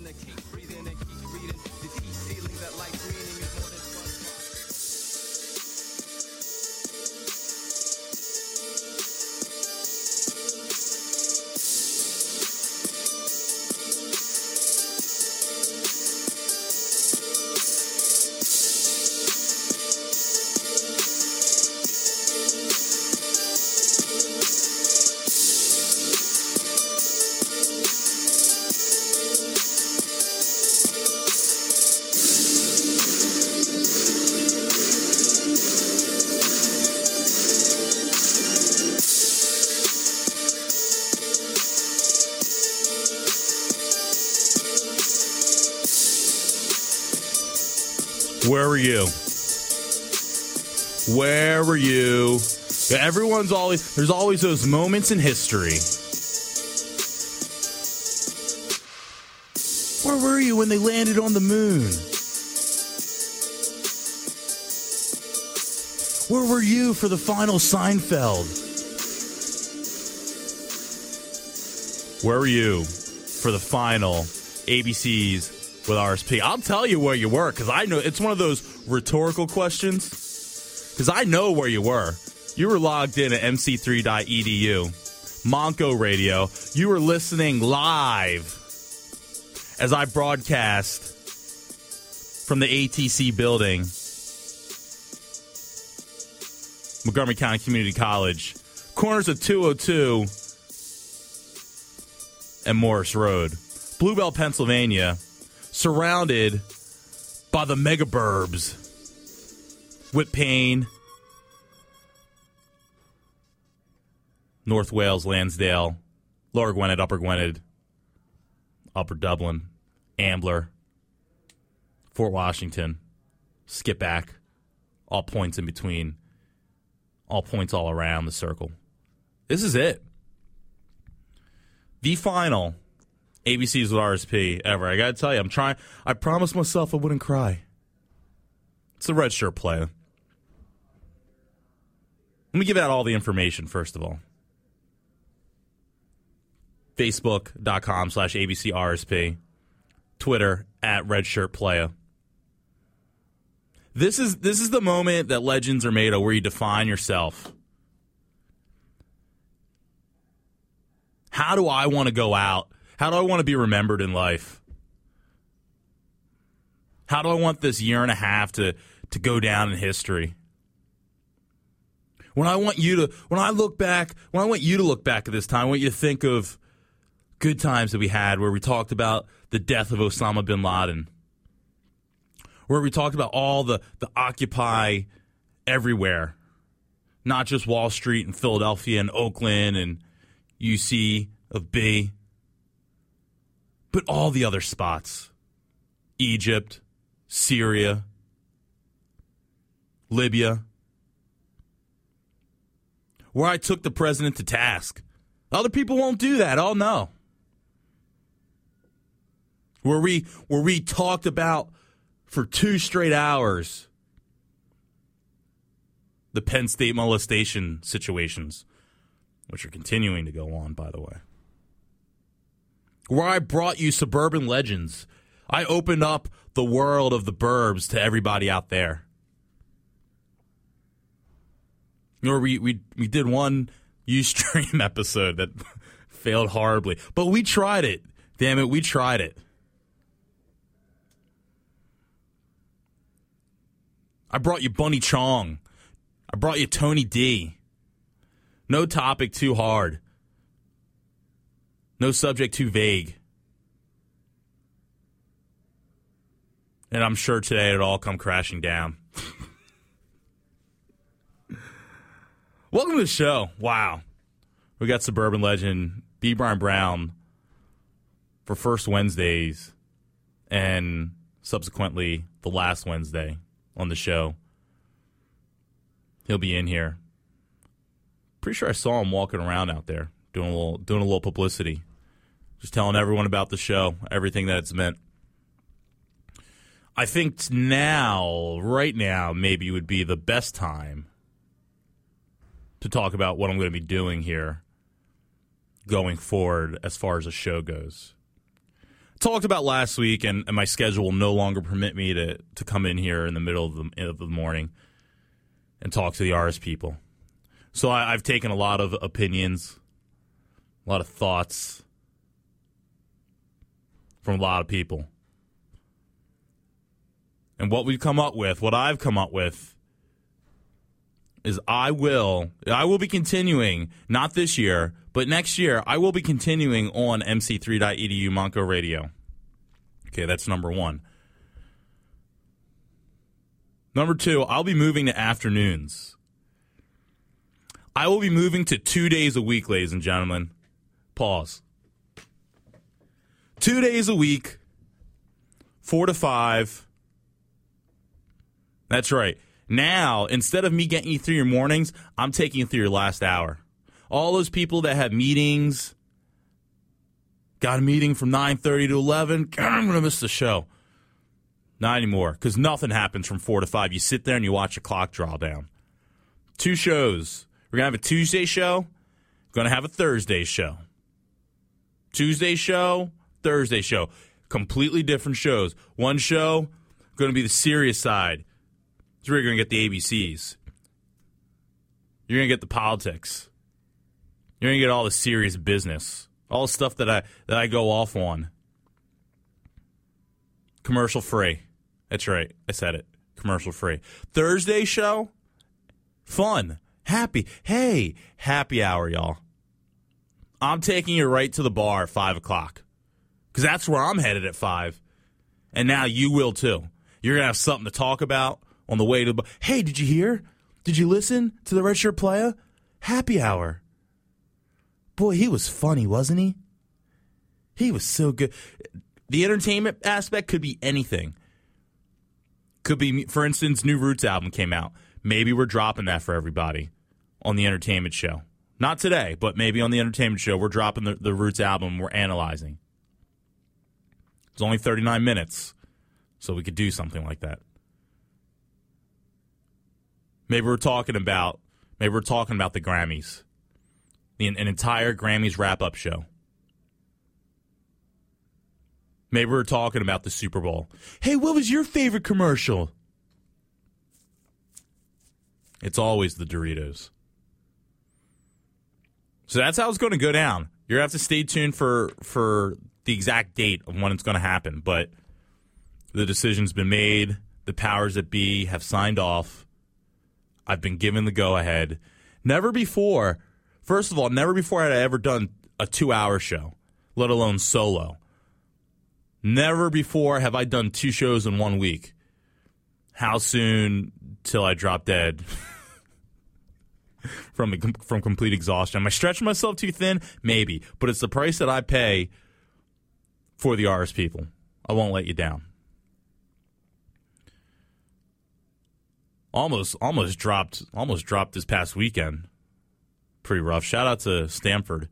Where were you? Where were you? Yeah, there's always those moments in history. Where were you when they landed on the moon? Where were you for the final Seinfeld? Where were you for the final ABC's with RSP? I'll tell you where you were, because I know it's one of those rhetorical questions, because I know where you were. You were logged in at mc3.edu, Monco Radio. You were listening live as I broadcast from the ATC building, Montgomery County Community College, corners of 202 and Morris Road, Bluebell, Pennsylvania, surrounded by the mega burbs, Whitpain, North Wales, Lansdale, Lower Gwynedd, Upper Gwynedd, Upper Dublin, Ambler, Fort Washington, skip back, all points in between, all points all around the circle. This is it. The final ABC's with RSP ever. I gotta tell you, I promised myself I wouldn't cry. It's the Red Shirt Play. Let me give out all the information, first of all. Facebook.com/ABCRSP. Twitter @RedShirtPlaya. This is the moment that legends are made of, where you define yourself. How do I want to go out? How do I want to be remembered in life? How do I want this year and a half to go down in history? When I want you to look back at this time, I want you to think of good times that we had, where we talked about the death of Osama bin Laden, where we talked about all the Occupy everywhere, not just Wall Street and Philadelphia and Oakland and UC of B, but all the other spots, Egypt, Syria, Libya, where I took the president to task. Other people won't do that. Oh, no. Where we talked about for 2 straight hours the Penn State molestation situations, which are continuing to go on, by the way. Where I brought you suburban legends. I opened up the world of the burbs to everybody out there. Or we did one Ustream episode that failed horribly. But we tried it. Damn it, we tried it. I brought you Bunny Chong. I brought you Tony D. No topic too hard. No subject too vague. And I'm sure today it'll all come crashing down. Welcome to the show. Wow. We got suburban legend B. Brian Brown for First Wednesdays and subsequently the last Wednesday on the show. He'll be in here. Pretty sure I saw him walking around out there doing a little publicity. Just telling everyone about the show, everything that it's meant. I think right now, maybe would be the best time to talk about what I'm going to be doing here going forward as far as the show goes. talked about last week, and my schedule will no longer permit me to come in here in the middle of the morning and talk to the RS people. So I've taken a lot of opinions, a lot of thoughts from a lot of people. And what I've come up with, is I will be continuing, not this year, but next year, I will be continuing on MC3.edu Monco Radio. Okay, that's number one. Number two, I'll be moving to afternoons. I will be moving to 2 days a week, ladies and gentlemen. Pause. 2 days a week, 4 to 5. That's right. Now, instead of me getting you through your mornings, I'm taking you through your last hour. All those people that have meetings, got a meeting from 9:30 to 11, God, I'm going to miss the show. Not anymore, because nothing happens from 4 to 5. You sit there and you watch the clock draw down. 2 shows. We're going to have a Tuesday show. We're going to have a Thursday show. Tuesday show, Thursday show. Completely different shows. One show, going to be the serious side. It's where you're going to get the ABCs. You're going to get the politics. You're going to get all the serious business. All the stuff that I go off on. Commercial free. That's right. I said it. Commercial free. Thursday show, fun. Happy. Hey, happy hour, y'all. I'm taking you right to the bar at 5 o'clock. Because that's where I'm headed at 5. And now you will too. You're going to have something to talk about on the way to the bar. Hey, did you hear? Did you listen to the Red Shirt Playa? Happy hour. Boy, he was funny, wasn't he? He was so good. The entertainment aspect could be anything. Could be, for instance, new Roots album came out. Maybe we're dropping that for everybody on the entertainment show. Not today, but maybe on the entertainment show, we're dropping the Roots album we're analyzing. It's only 39 minutes, so we could do something like that. Maybe we're talking about the Grammys. An entire Grammys wrap-up show. Maybe we're talking about the Super Bowl. Hey, what was your favorite commercial? It's always the Doritos. So that's how it's going to go down. You're going to have to stay tuned for the exact date of when it's going to happen. But the decision's been made. The powers that be have signed off. I've been given the go-ahead. Never before had I ever done a 2-hour show, let alone solo. Never before have I done 2 shows in 1 week. How soon till I drop dead from complete exhaustion? Am I stretching myself too thin? Maybe. But it's the price that I pay for the RS people. I won't let you down. Almost dropped this past weekend. Pretty rough. Shout out to Stanford.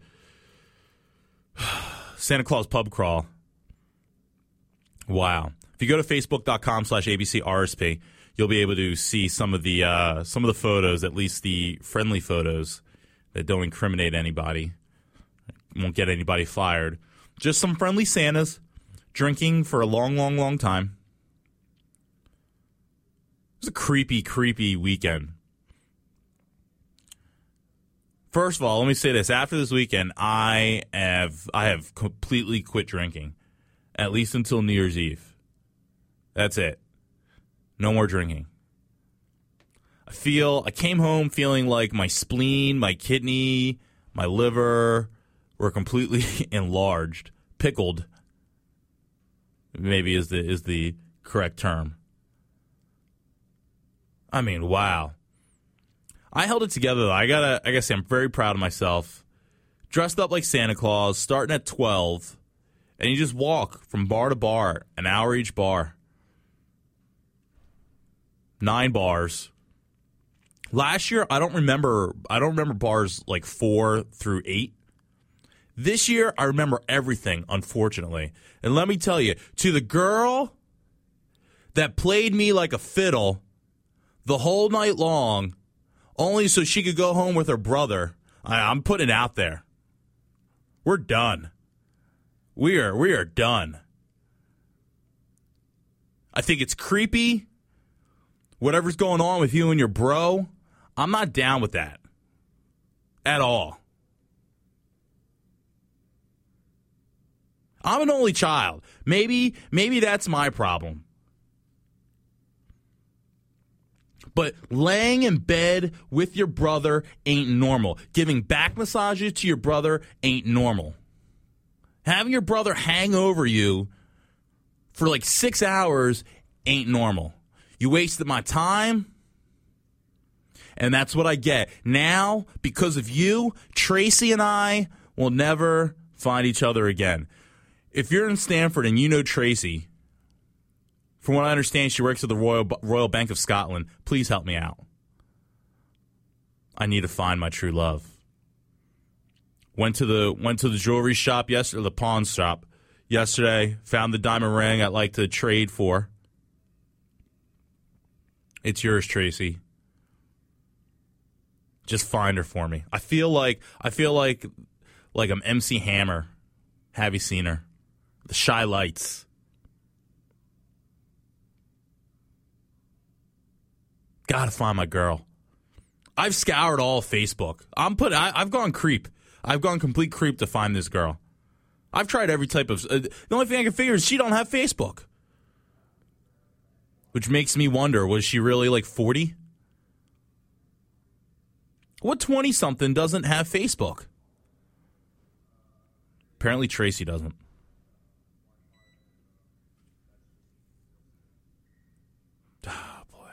Santa Claus Pub Crawl. Wow. If you go to facebook.com/ABCRSP, you'll be able to see some of the photos, at least the friendly photos that don't incriminate anybody, won't get anybody fired. Just some friendly Santas drinking for a long, long, long time. It was a creepy, creepy weekend. First of all, let me say this. After this weekend, I have completely quit drinking, at least until New Year's Eve. That's it. No more drinking. I came home feeling like my spleen, my kidney, my liver were completely enlarged, pickled. Maybe is the correct term. I mean, wow. I held it together, though. I gotta say, I'm very proud of myself. Dressed up like Santa Claus, starting at 12, and you just walk from bar to bar, an hour each bar. 9 bars. Last year, I don't remember bars like 4 through 8. This year, I remember everything, unfortunately. And let me tell you, to the girl that played me like a fiddle the whole night long, only so she could go home with her brother, I'm putting it out there. We're done. We are done. I think it's creepy. Whatever's going on with you and your bro, I'm not down with that at all. I'm an only child. Maybe that's my problem. But laying in bed with your brother ain't normal. Giving back massages to your brother ain't normal. Having your brother hang over you for like 6 hours ain't normal. You wasted my time, and that's what I get. Now, because of you, Tracy and I will never find each other again. If you're in Stamford and you know Tracy, from what I understand, she works at the Royal Bank of Scotland. Please help me out. I need to find my true love. Went to the jewelry shop yesterday, the pawn shop yesterday. Found the diamond ring I'd like to trade for. It's yours, Tracy. Just find her for me. I feel like I'm MC Hammer. Have you seen her? The Shy Lights. Gotta find my girl. I've scoured all of Facebook. I've gone creep. I've gone complete creep to find this girl. I've tried every type of... the only thing I can figure is she don't have Facebook. Which makes me wonder, was she really like 40? What 20-something doesn't have Facebook? Apparently Tracy doesn't. Oh, boy.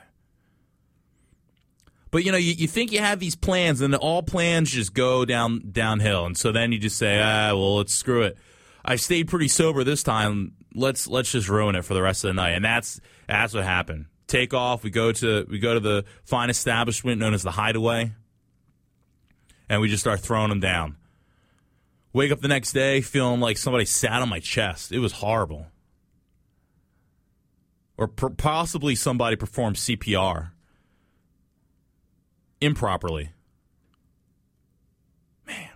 But, you know, you think you have these plans, and all plans just go downhill. And so then you just say, well, let's screw it. I stayed pretty sober this time. Let's just ruin it for the rest of the night. And that's what happened. Take off. We go to the fine establishment known as the Hideaway, and we just start throwing them down. Wake up the next day feeling like somebody sat on my chest. It was horrible. Or possibly somebody performed CPR improperly. Man.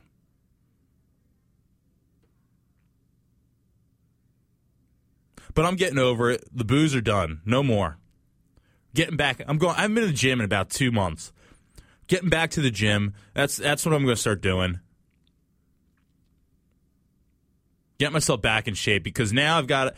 But I'm getting over it. The booze are done. No more. Getting back. I haven't been to the gym in about 2 months. Getting back to the gym. That's what I'm going to start doing. Get myself back in shape, because now I've got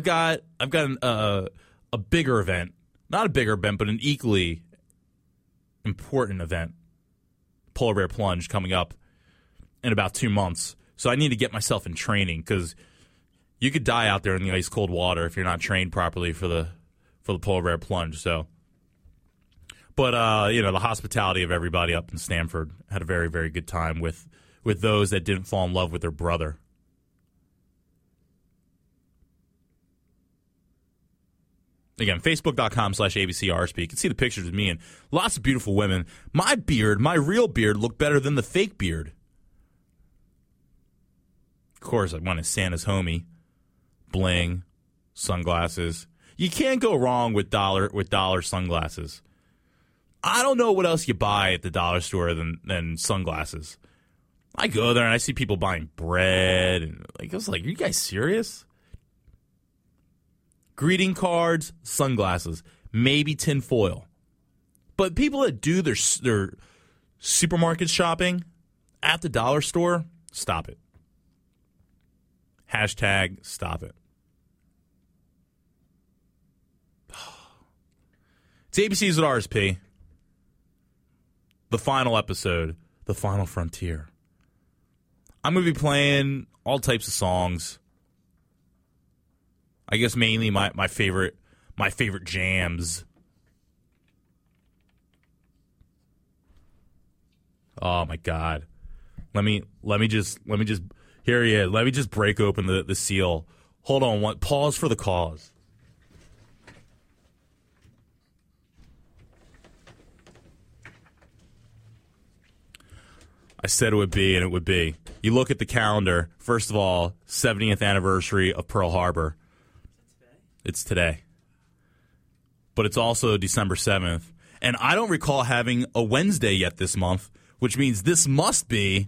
a bigger event. Not a bigger event, but an equally important event. Polar Bear Plunge coming up in about 2 months. So I need to get myself in training, because you could die out there in the ice cold water if you're not trained properly for the Polar Bear Plunge. So, but the hospitality of everybody up in Stamford, had a very, very good time with those that didn't fall in love with their brother. Again, Facebook.com/ABCRSP. You can see the pictures of me and lots of beautiful women. My beard, my real beard, looked better than the fake beard. Of course, I wanted Santa's homie, bling, sunglasses. You can't go wrong with dollar sunglasses. I don't know what else you buy at the dollar store than sunglasses. I go there and I see people buying bread, and I was like, are you guys serious? Greeting cards, sunglasses, maybe tinfoil. But people that do their supermarket shopping at the dollar store, stop it. Hashtag stop it. It's ABC's at RSP. The final episode, The Final Frontier. I'm going to be playing all types of songs. I guess mainly my favorite jams. Oh my God. Let me just here he is. Let me just break open the seal. Hold on, pause for the cause. I said it would be, and it would be. You look at the calendar, first of all, 70th anniversary of Pearl Harbor. It's today. But it's also December 7th. And I don't recall having a Wednesday yet this month, which means this must be...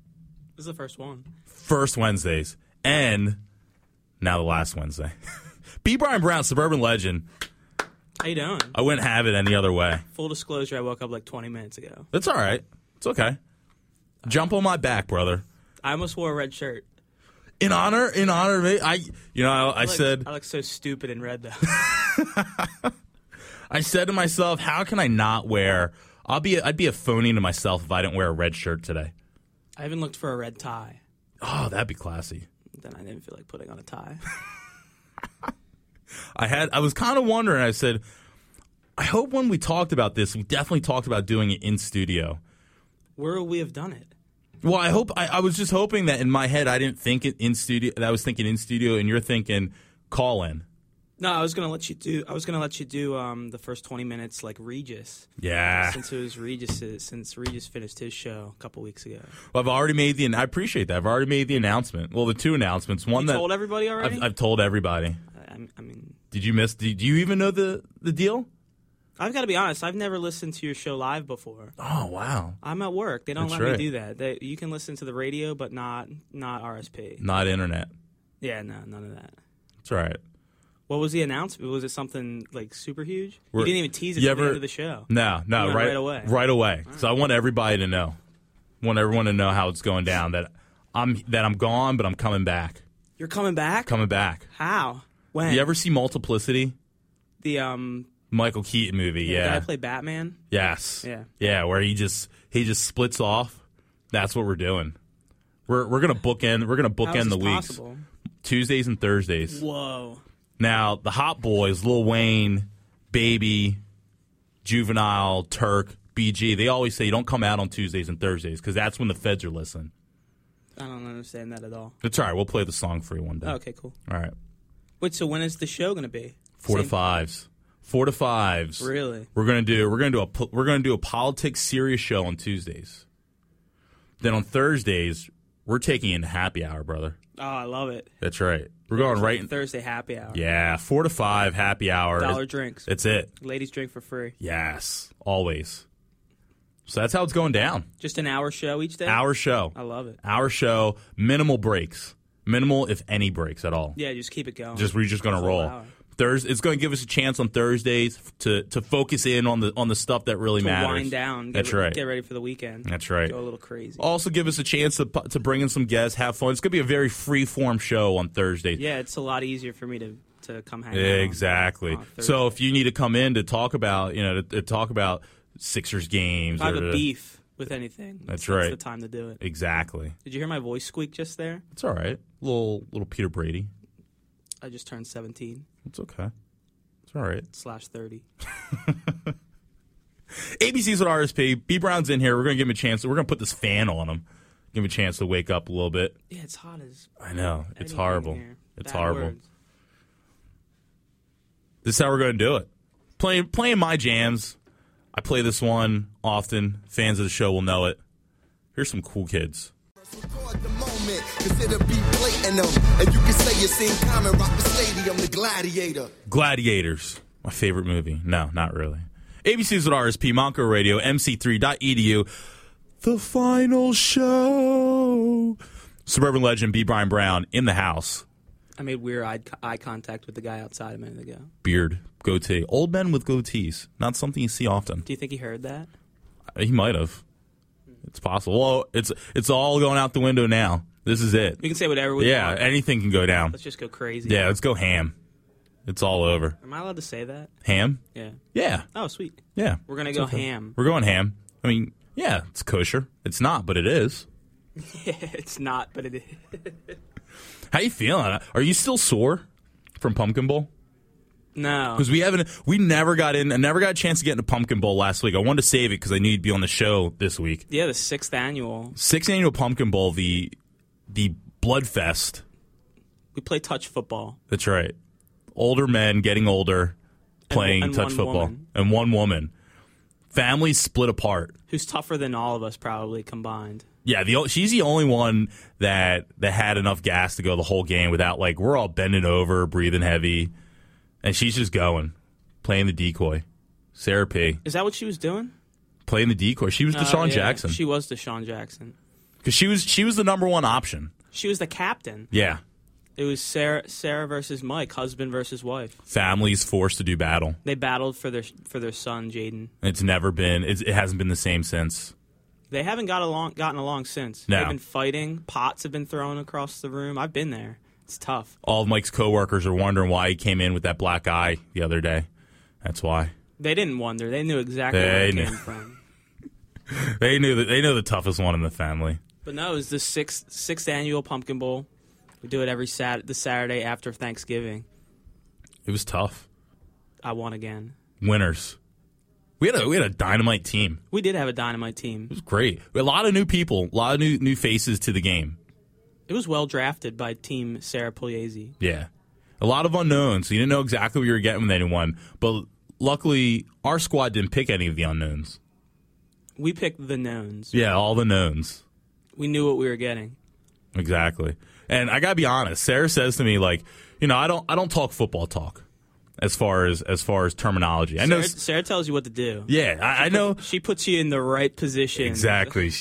This is the first one. First Wednesdays. And now the last Wednesday. B. Brian Brown, Suburban Legend. How you doing? I wouldn't have it any other way. Full disclosure, I woke up like 20 minutes ago. That's all right. It's okay. Jump on my back, brother. I almost wore a red shirt. In honor of me, I said... I look so stupid in red, though. I said to myself, how can I not wear... I'd be a phony to myself if I didn't wear a red shirt today. I even looked for a red tie. Oh, that'd be classy. Then I didn't feel like putting on a tie. I was kind of wondering. I said, I hope when we talked about this, we definitely talked about doing it in studio. Where would we have done it? Well, I was just hoping that in my head I didn't think it in studio. That I was thinking in studio, and you're thinking call in. No, I was gonna let you do the first 20 minutes like Regis. Yeah. Since Regis finished his show a couple weeks ago. Well, I've already made I appreciate that. I've already made the announcement. Well, the two announcements. One You that told everybody already? I've told everybody. I mean, Did you even know the deal? I've got to be honest. I've never listened to your show live before. Oh wow. I'm at work. They don't That's let right. me do that. You can listen to the radio, but not RSP. Not internet. Yeah, no, none of that. That's all right. What was the announcement? Was it something like super huge? You We're- didn't even tease it you at the ever- end of the show. No, You went right away. Right away. So I want everybody to know. Want everyone to know how it's going down. That I'm gone, but I'm coming back. You're coming back? Coming back. How? When? You ever see Multiplicity? The Michael Keaton movie. the Yeah. guy played Batman? Yes. Yeah. Yeah. Where he just splits off. That's what we're doing. We're gonna bookend. We're gonna How is bookend the this weeks. possible? Tuesdays and Thursdays. Whoa. Now the Hot Boys, Lil Wayne, Baby, Juvenile, Turk, BG. They always say you don't come out on Tuesdays and Thursdays because that's when the feds are listening. I don't understand that at all. It's all right. We'll play the song for you one day. Oh, okay, cool. All right. Wait, so when is the show going to be? 4 to Same- 5s. 4 to 5s. Really? We're gonna do a politics serious show on Tuesdays. Then on Thursdays, we're taking in happy hour, brother. Oh, I love it. That's right. We're going right in. Thursday happy hour. Yeah, 4 to 5 happy hour. $1 drinks. That's it. Ladies drink for free. Yes, always. So that's how it's going down. Just an hour show each day? Our show. I love it. Our show. Minimal breaks. Minimal, if any, breaks at all. Yeah, just keep it going. We're just gonna Full roll. hour. It's going to give us a chance on Thursdays to focus in on the stuff that really To matters. wind down. That's right. Get ready for the weekend. That's right. Go a little crazy. Also, give us a chance to bring in some guests, have fun. It's going to be a very free form show on Thursday. Yeah, it's a lot easier for me to come hang out. Exactly. on Thursday. So if you need to come in to talk about to talk about Sixers games, If I have or a beef with anything, That's that's right. the time to do it. Exactly. Did you hear my voice squeak just there? It's all right. Little Peter Brady. I just turned 17 It's okay. It's all right. /30. ABC's with RSP. B Brown's in here. We're going to give him a chance. We're going to put this fan on him. Give him a chance to wake up a little bit. Yeah, it's hot as. I know. It's anything horrible. here. It's Bad horrible. words. This is how we're going to do it. Playing my jams. I play this one often. Fans of the show will know it. Here's some cool kids. Record the moment, 'cause it'll be blatant and you can say it's in common. Rock the stadium, the gladiator. Gladiators. My favorite movie. No, not really. ABC's with RSP, Monco Radio, mc3.edu. The final show. Suburban legend B. Brian Brown in the house. I made weird eye contact with the guy outside a minute ago. Beard, goatee. Old men with goatees. Not something you see often. Do you think he heard that? He might have. It's possible. Well, it's all going out the window now. This is it. We can say whatever we Yeah, want. anything can go down. Let's just go crazy. Yeah, let's go ham. It's all over. Am I allowed to say that? Ham? Yeah. Yeah. Oh, sweet. Yeah. We're going to It's go okay. ham. We're going ham. I mean, yeah, it's kosher. It's not, but it is. It's not, but it is. How you feeling? Are you still sore from Pumpkin Bowl? No. Because we never got a chance to get into Pumpkin Bowl last week. I wanted to save it because I knew you'd be on the show this week. Yeah, the 6th annual. 6th annual Pumpkin Bowl, the Bloodfest. We play touch football. That's right. Older men getting older, playing and touch one football, woman. and one woman. Families split apart. Who's tougher than all of us probably combined. Yeah, she's the only one that had enough gas to go the whole game without, like, we're all bending over, breathing heavy, and she's just going, playing the decoy. Sarah P. Is that what she was doing? Playing the decoy. She was Deshaun Yeah, Jackson. She was Deshaun Jackson. Because she was the number one option. She was the captain. Yeah. It was Sarah versus Mike, husband versus wife. Families forced to do battle. They battled for their son, Jaden. It hasn't been the same since. They haven't gotten along since. No. They've been fighting. Pots have been thrown across the room. I've been there. It's tough. All of Mike's coworkers are wondering why he came in with that black eye the other day. That's why. They didn't wonder. They knew exactly where it came from. They knew the toughest one in the family. But no, it was the sixth annual Pumpkin Bowl. We do it every the Saturday after Thanksgiving. It was tough. I won again. Winners. We had a dynamite team. We did have a dynamite team. It was great. We had a lot of new people, a lot of new faces to the game. It was well drafted by Team Sarah Pugliese. Yeah. A lot of unknowns. So you didn't know exactly what you were getting with anyone. But luckily, our squad didn't pick any of the unknowns. We picked the knowns. Yeah, all the knowns. We knew what we were getting. Exactly. And I gotta be honest, Sarah says to me, like, I don't talk football talk as far as terminology. I know Sarah tells you what to do. Yeah, I know. She puts you in the right position. Exactly.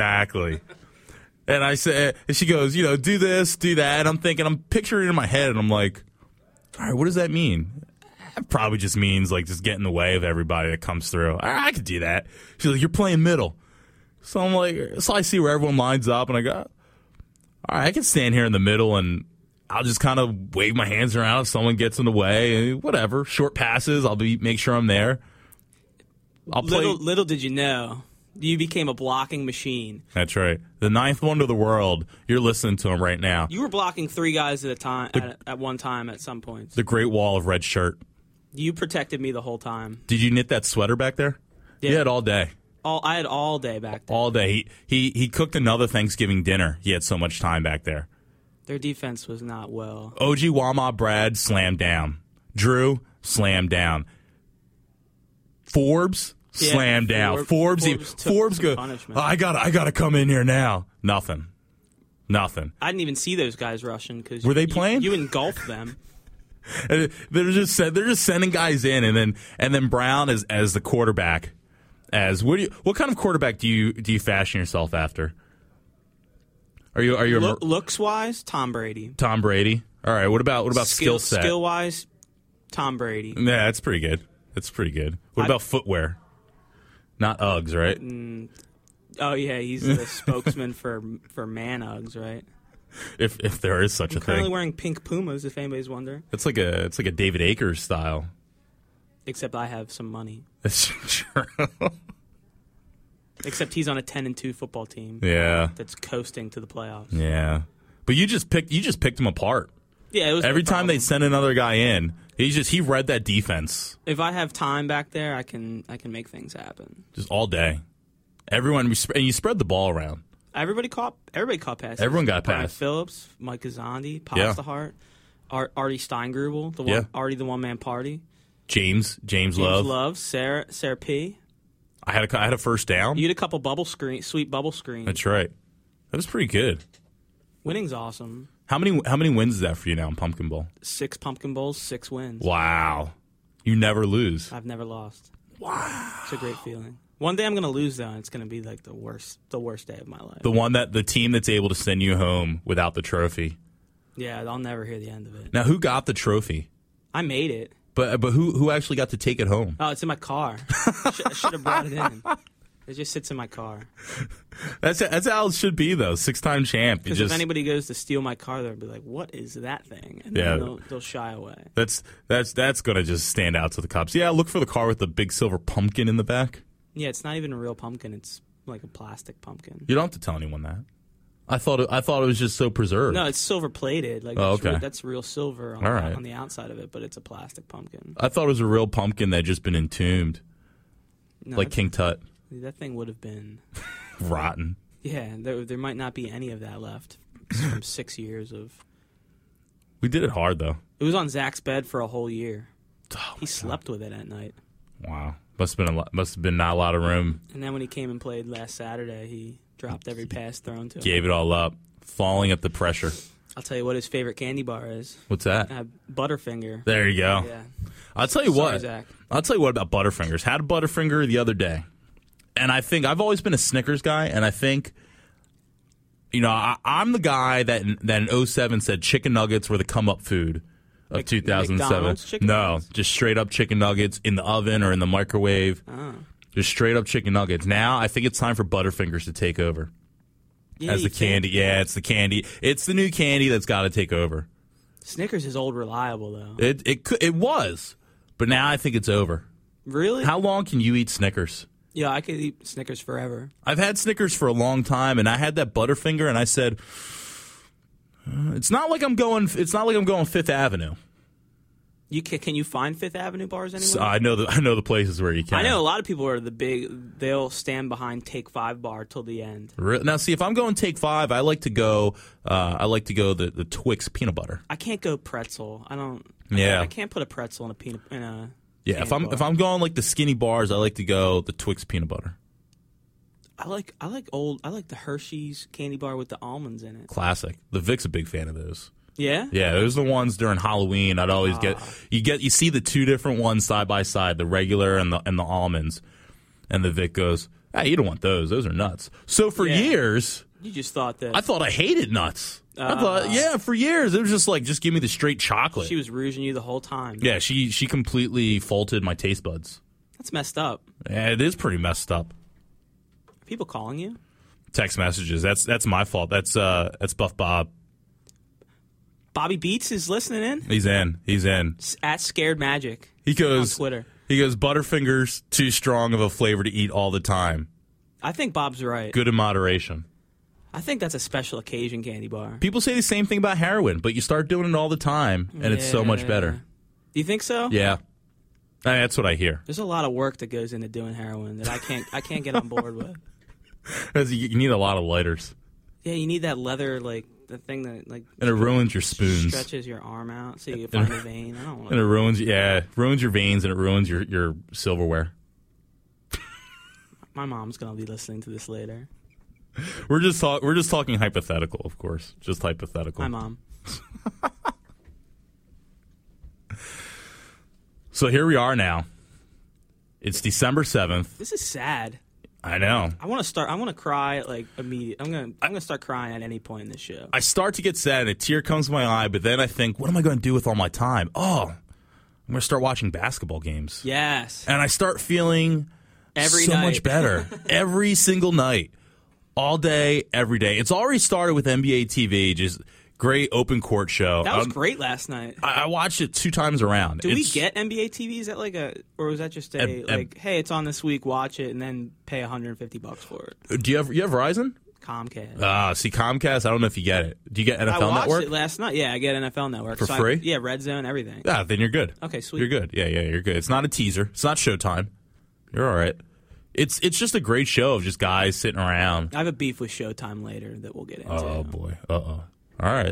And I say, and she goes, do this, do that. And I'm picturing it in my head, and I'm like, all right, what does that mean? It probably just means like just get in the way of everybody that comes through. All right, I could do that. She's like, you're playing middle. So I'm like, so I see where everyone lines up, and I go, all right, I can stand here in the middle, and I'll just kind of wave my hands around if someone gets in the way. Whatever, short passes, make sure I'm there. I'll play. Little did you know, you became a blocking machine. That's right. The ninth wonder of the world. You're listening to him right now. You were blocking 3 guys at a time at one time at some points. The Great Wall of Red Shirt. You protected me the whole time. Did you knit that sweater back there? Yeah. You had all day. I had all day back there. All day. He cooked another Thanksgiving dinner. He had so much time back there. Their defense was not well. OG Wama Brad slammed down. Drew slammed down. Forbes slammed down. Forbes go, I gotta come in here now. Nothing. I didn't even see those guys rushing because were they playing? You engulfed them. They're just sending guys in, and then Brown as the quarterback. What kind of quarterback do you fashion yourself after? Are you looks wise? Tom Brady. Tom Brady. All right. What about skill set? Skill wise, Tom Brady. Yeah, that's pretty good. What about footwear? Not Uggs, right? Oh yeah, he's the spokesman for man Uggs, right? If there is such a thing. Currently wearing pink Pumas, if anybody's wondering. It's like a David Akers style. Except I have some money. That's true. Except he's on a 10-2 football team. Yeah. That's coasting to the playoffs. Yeah. But you just picked him apart. Yeah, it was every time they send another guy in, he read that defense. If I have time back there, I can make things happen. Just all day. Everyone, and you spread the ball around. Everybody caught passes. Everyone got Brian passed. Phillips, Mike Gazandi, Pastahart, Artie Steingrubel, Artie the One Man Party. James Love, Sarah P. I had a first down. You had a couple sweet bubble screens. That's right. That was pretty good. Winning's awesome. How many wins is that for you now in Pumpkin Bowl? 6 Pumpkin Bowls, 6 wins. Wow. You never lose. I've never lost. Wow. It's a great feeling. One day I'm going to lose, though, and it's going to be like the worst day of my life. The team that's able to send you home without the trophy. Yeah, I'll never hear the end of it. Now, who got the trophy? I made it. But who actually got to take it home? Oh, it's in my car. I should have brought it in. It just sits in my car. That's how it should be, though. 6-time champ. Because if anybody goes to steal my car, they'll be like, "What is that thing?" And then they'll shy away. That's gonna just stand out to the cops. Yeah, look for the car with the big silver pumpkin in the back. Yeah, it's not even a real pumpkin. It's like a plastic pumpkin. You don't have to tell anyone that. I thought it was just so preserved. No, it's silver plated. Like that's real silver on the outside of it, but it's a plastic pumpkin. I thought it was a real pumpkin that had just been entombed, like King Tut. That thing would have been rotten. Yeah, there might not be any of that left from 6 years of. We did it hard though. It was on Zach's bed for a whole year. He slept with it at night. Wow, must have been not a lot of room. And then when he came and played last Saturday, he dropped every pass thrown to him. Gave it all up, falling at the pressure. I'll tell you what his favorite candy bar is. What's that? Butterfinger. There you go. Yeah. I'll tell you what. Zach. I'll tell you what about Butterfingers. Had a Butterfinger the other day, and I think I've always been a Snickers guy, and I think You know, I'm the guy that in 07 said chicken nuggets were the come-up food of 2007. McDonald's chicken No, nuggets? just straight-up chicken nuggets in the oven or in the microwave. Just straight-up chicken nuggets. Now, I think it's time for Butterfingers to take over Yeah, as you the candy. think? Yeah, it's the candy. It's the new candy that's got to take over. Snickers is old reliable, though. It was, but now I think it's over. Really? How long can you eat Snickers? Yeah, I could eat Snickers forever. I've had Snickers for a long time, and I had that Butterfinger, and I said, it's not like I'm going Fifth Avenue. Can you find Fifth Avenue bars anywhere? So I know the places where you can. I know a lot of people are they'll stand behind Take 5 bar till the end. Now, see, if I'm going Take 5, I like to go the Twix peanut butter. I can't go pretzel. Yeah. I can't put a pretzel in a peanut in a Yeah, candy if bar. I'm going like the skinny bars, I like to go the Twix peanut butter. I like the Hershey's candy bar with the almonds in it. Classic. The Vic's a big fan of those. Yeah? Yeah, those are the ones during Halloween. I'd always you see the two different ones side by side, the regular and the almonds, and the Vic goes, "Hey, you don't want those. Those are nuts." So for years, You just thought that I thought I hated nuts. I thought, for years it was just give me the straight chocolate. she was rouging you the whole time. Yeah, she completely faulted my taste buds. That's messed up. Yeah, it is pretty messed up. Are people calling you? Text messages. That's my fault. That's Buff Bob. Bobby Beats is listening in. He's in. At Scared Magic. He goes on Twitter. He goes, Butterfingers too strong of a flavor to eat all the time. I think Bob's right. Good in moderation. I think that's a special occasion candy bar. People say the same thing about heroin, but you start doing it all the time, and it's so much better. Do you think so? Yeah, I mean, that's what I hear. There's a lot of work that goes into doing heroin that I can't get on board with. 'Cause you need a lot of lighters, Yeah, you need that leather, like the thing that like and it ruins your spoons. stretches your arm out so you can find the vein. I don't want And it ruins your veins, and it ruins your silverware. My mom's gonna be listening to this later. We're just talking hypothetical, of course, just hypothetical. Hi, Mom. So here we are now. It's December 7th. This is sad. I know. I want to cry like immediately. I'm gonna start crying at any point in this show. I start to get sad, and a tear comes to my eye, but then I think, what am I going to do with all my time? Oh, I'm going to start watching basketball games. Yes. And I start feeling Every so night. much better. Every single night. All day, every day. It's already started with NBA TV, just great open court show. That was great last night. I watched it 2 times around. Do we get NBA TV? Is that like or was that just hey, it's on this week, watch it, and then pay $150 for it? Do you have Verizon? Comcast. See, Comcast, I don't know if you get it. Do you get NFL I watched Network? it last night. Yeah, I get NFL Network. For free? Yeah, Red Zone, everything. Yeah, then you're good. Okay, sweet. You're good. Yeah, you're good. It's not a teaser. It's not Showtime. You're all right. It's just a great show of just guys sitting around. I have a beef with Showtime later that we'll get into. Oh, boy. Uh-oh. All right.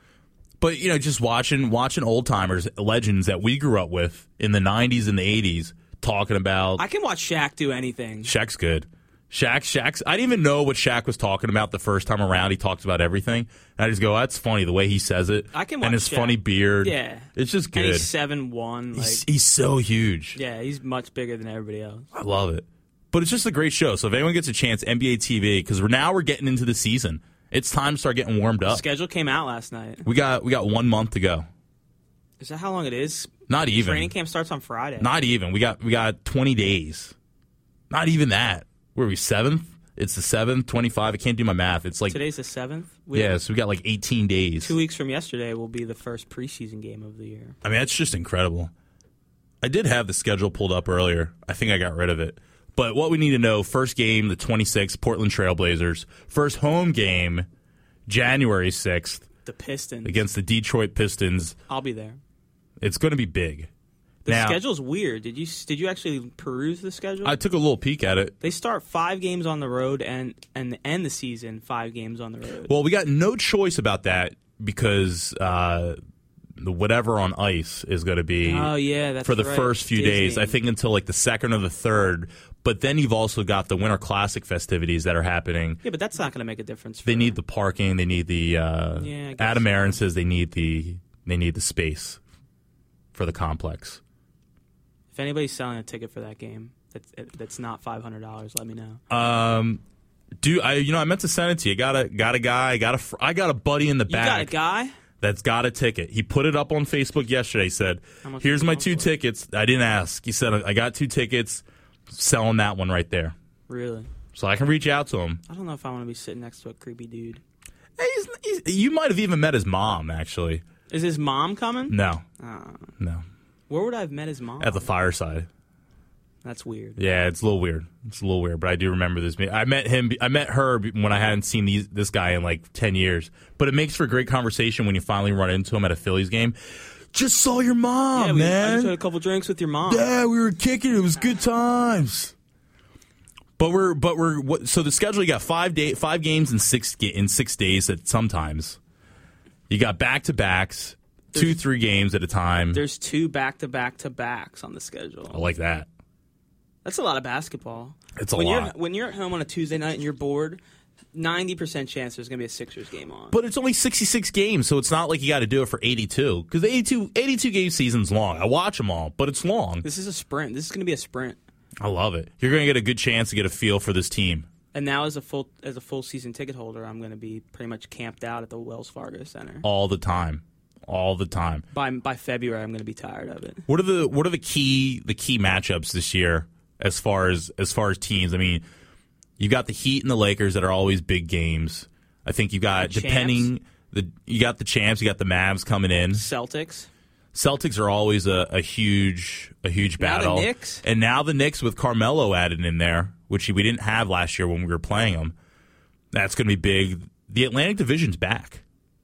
But, just watching old timers, legends that we grew up with in the 90s and the 80s, talking about. I can watch Shaq do anything. Shaq's good. Shaq's. I didn't even know what Shaq was talking about the first time around. He talks about everything. And I just go, that's funny, the way he says it. I can watch And his Shaq. funny beard. Yeah. It's just good. And he's 7'1". Like, He's so huge. yeah, he's much bigger than everybody else. I love it. But it's just a great show. So if anyone gets a chance, NBA TV, because we're getting into the season. It's time to start getting warmed up. Schedule came out last night. We got 1 month to go. Is that how long it is? Not even. Training camp starts on Friday. Not even. We got 20 days. Not even that. Where are we, 7th? It's the 7th, 25. I can't do my math. It's like Today's the 7th. so we got like 18 days. 2 weeks from yesterday will be the first preseason game of the year. I mean, that's just incredible. I did have the schedule pulled up earlier. I think I got rid of it. But what we need to know, first game, the 26th, Portland Trailblazers. First home game, January 6th, The Pistons. against the Detroit Pistons. I'll be there. It's going to be big. The Now, schedule's weird. Did you actually peruse the schedule? I took a little peek at it. They start 5 games on the road and end the season 5 games on the road. Well, we got no choice about that because the whatever on ice is going to be that's for the right. first few Disney. days, I think until like the 2nd or the 3rd. But then you've also got the Winter Classic festivities that are happening. Yeah, but that's not going to make a difference. They need the parking. They need the. I guess Adam so. Aaron says they need the space for the complex. If anybody's selling a ticket for that game that's not $500, let me know. Dude, I meant to send it to you. I got a guy. I got a buddy in the back. You got a guy that's got a ticket. He put it up on Facebook yesterday. He said, "Here's my 2 tickets." I didn't ask. He said, "I got 2 tickets. Selling that one right there." Really? So I can reach out to him. I don't know if I want to be sitting next to a creepy dude. Hey, you might have even met his mom, actually. Is his mom coming? No. No. Where would I have met his mom? At the fireside. That's weird. Yeah, it's a little weird. But I do remember this. I met her when I hadn't seen this guy in like 10 years. But it makes for a great conversation when you finally run into him at a Phillies game. Just saw your mom, man. I just had a couple drinks with your mom. Yeah, we were kicking. It was good times. So the schedule, you got 5 games in 6 days sometimes. You got back-to-backs, 2-3 games at a time. There's 2 back-to-back-to-backs on the schedule. I like that. That's a lot of basketball. It's a lot. When you're at home on a Tuesday night and you're bored, 90% chance there's going to be a Sixers game on. But it's only 66 games, so it's not like you got to do it for 82. Because the 82 game season's long. I watch them all, but it's long. This is a sprint. This is going to be a sprint. I love it. You're going to get a good chance to get a feel for this team. And now, as a full season ticket holder, I'm going to be pretty much camped out at the Wells Fargo Center all the time. By February, I'm going to be tired of it. What are the key matchups this year as far as teams? I mean, you got the Heat and the Lakers that are always big games. I think you got you got the champs, you got the Mavs coming in. Celtics are always a huge battle. Now the Knicks. And now the Knicks with Carmelo added in there, which we didn't have last year when we were playing them. That's going to be big. The Atlantic Division's back.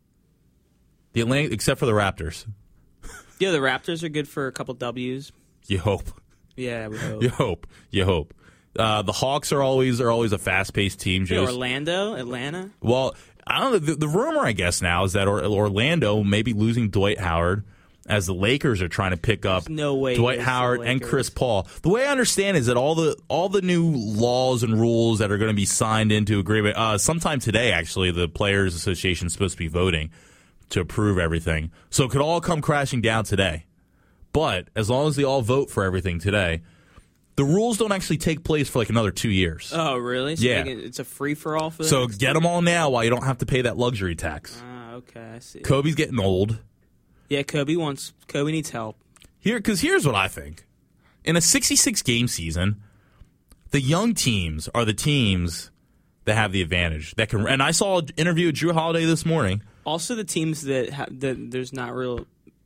Except for the Raptors. Yeah, the Raptors are good for a couple W's. You hope. Yeah, we hope. You hope. The Hawks are always a fast-paced team. Yeah, Atlanta. Well, I don't know. The rumor, I guess, now is that Orlando may be losing Dwight Howard, as the Lakers are trying to pick up Dwight Howard and Chris Paul. The way I understand is that all the new laws and rules that are going to be signed into agreement, sometime today, actually, the Players Association is supposed to be voting to approve everything. So it could all come crashing down today. But as long as they all vote for everything today, the rules don't actually take place for like another 2 years. Oh, really? So yeah. It's a free-for-all for them? So get them all now while you don't have to pay that luxury tax. Okay, I see. Kobe's getting old. Yeah, Kobe needs help. Because here's what I think. In a 66-game season, the young teams are the teams that have the advantage. And I saw an interview with Drew Holiday this morning. Also, the teams that there's not really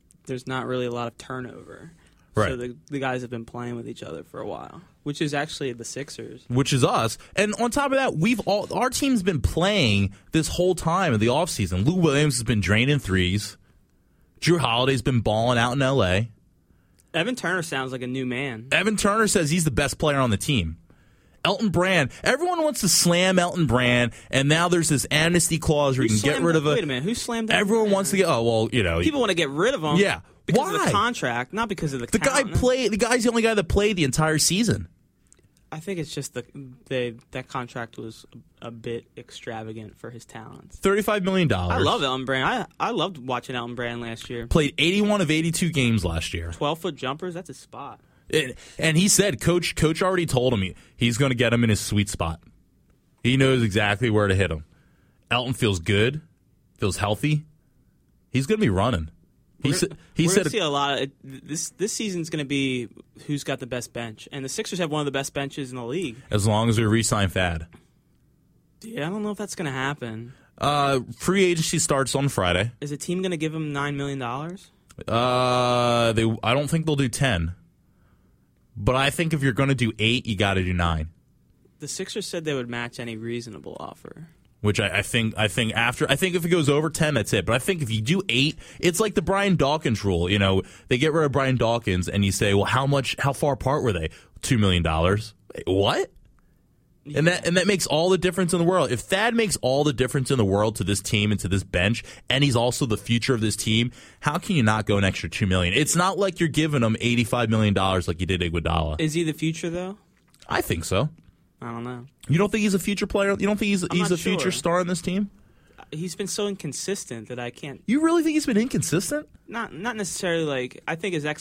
a lot of turnover. Right. So the guys have been playing with each other for a while, which is actually the Sixers. Which is us. And on top of that, our team's been playing this whole time in the offseason. Lou Williams has been draining threes. Drew Holiday's been balling out in L.A. Evan Turner sounds like a new man. Evan Turner says he's the best player on the team. Elton Brand. Everyone wants to slam Elton Brand, and now there's this amnesty clause where you can get rid of it. Wait a minute. Who slammed Elton Everyone Brand? wants to get. Oh well, people want to get rid of him. Yeah. Because Why? of the contract, not because of the talent. The guy's the only guy that played the entire season. I think it's just that contract was a bit extravagant for his talents. $35 million. I love Elton Brand. I loved watching Elton Brand last year. Played 81 of 82 games last year. 12-foot jumpers, that's his spot. And he said, Coach already told him he's going to get him in his sweet spot. He knows exactly where to hit him. Elton feels good, feels healthy. He's going to be running. We're going to see a lot of this season's going to be who's got the best bench, and the Sixers have one of the best benches in the league. As long as we re-sign Thad. Yeah, I don't know if that's going to happen. Free agency starts on Friday. Is the team going to give him $9 million? I don't think they'll do 10. But I think if you're going to do 8, you got to do 9. The Sixers said they would match any reasonable offer. Which I think if it goes over 10, that's it. But I think if you do 8, it's like the Brian Dawkins rule. You know, they get rid of Brian Dawkins, and you say, well, how far apart were they? $2 million. What? Yeah. And that makes all the difference in the world. If Thad makes all the difference in the world to this team and to this bench, and he's also the future of this team, how can you not go an extra $2 million? It's not like you're giving him $85 million like you did Iguodala. Is he the future though? I think so. I don't know. You don't think he's a future player? You don't think he's a future star in this team? He's been so inconsistent that I can't. You really think he's been inconsistent? Not necessarily. Like, I think his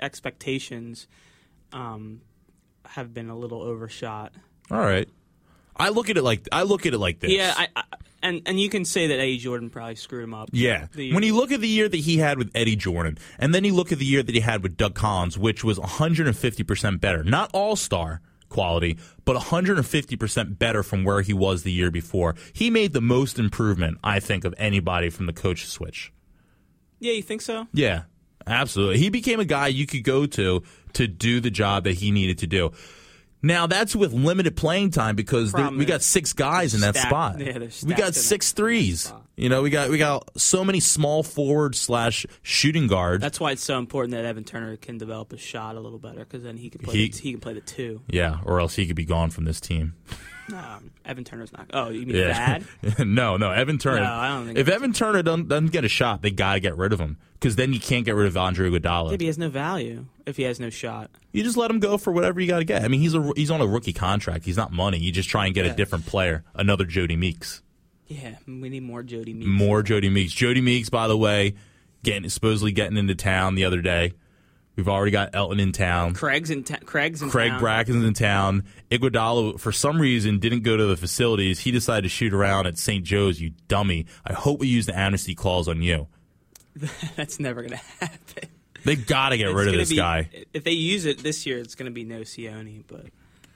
expectations have been a little overshot. All right. I look at it like this. Yeah, and you can say that Eddie Jordan probably screwed him up. Yeah. When you look at the year that he had with Eddie Jordan, and then you look at the year that he had with Doug Collins, which was 150% better. Not all-star quality, but 150% better from where he was the year before. He made the most improvement, I think, of anybody from the coach switch. Yeah, you think so? Yeah, absolutely. He became a guy you could go to do the job that he needed to do. Now, that's with limited playing time because we got 6 guys in that spot. Yeah, we got 6 threes. You know, we got so many small forward / shooting guards. That's why it's so important that Evan Turner can develop a shot a little better because then he can play the 2. Yeah, or else he could be gone from this team. No, Evan Turner's not. Oh, you mean bad? No, Evan Turner. No, I don't think. If Evan Turner doesn't get a shot, they gotta get rid of him because then you can't get rid of Andre Iguodala. Maybe he has no value if he has no shot. You just let him go for whatever you got to get. I mean, he's on a rookie contract. He's not money. You just try and get a different player, another Jody Meeks. Yeah, we need more Jody Meeks. More Jody Meeks. Jody Meeks, by the way, supposedly getting into town the other day. We've already got Elton in town. Craig Bracken's in town. Iguodala, for some reason, didn't go to the facilities. He decided to shoot around at St. Joe's, you dummy. I hope we use the amnesty clause on you. That's never going to happen. They've got to get rid of this guy. If they use it this year, it's going to be Nocioni. But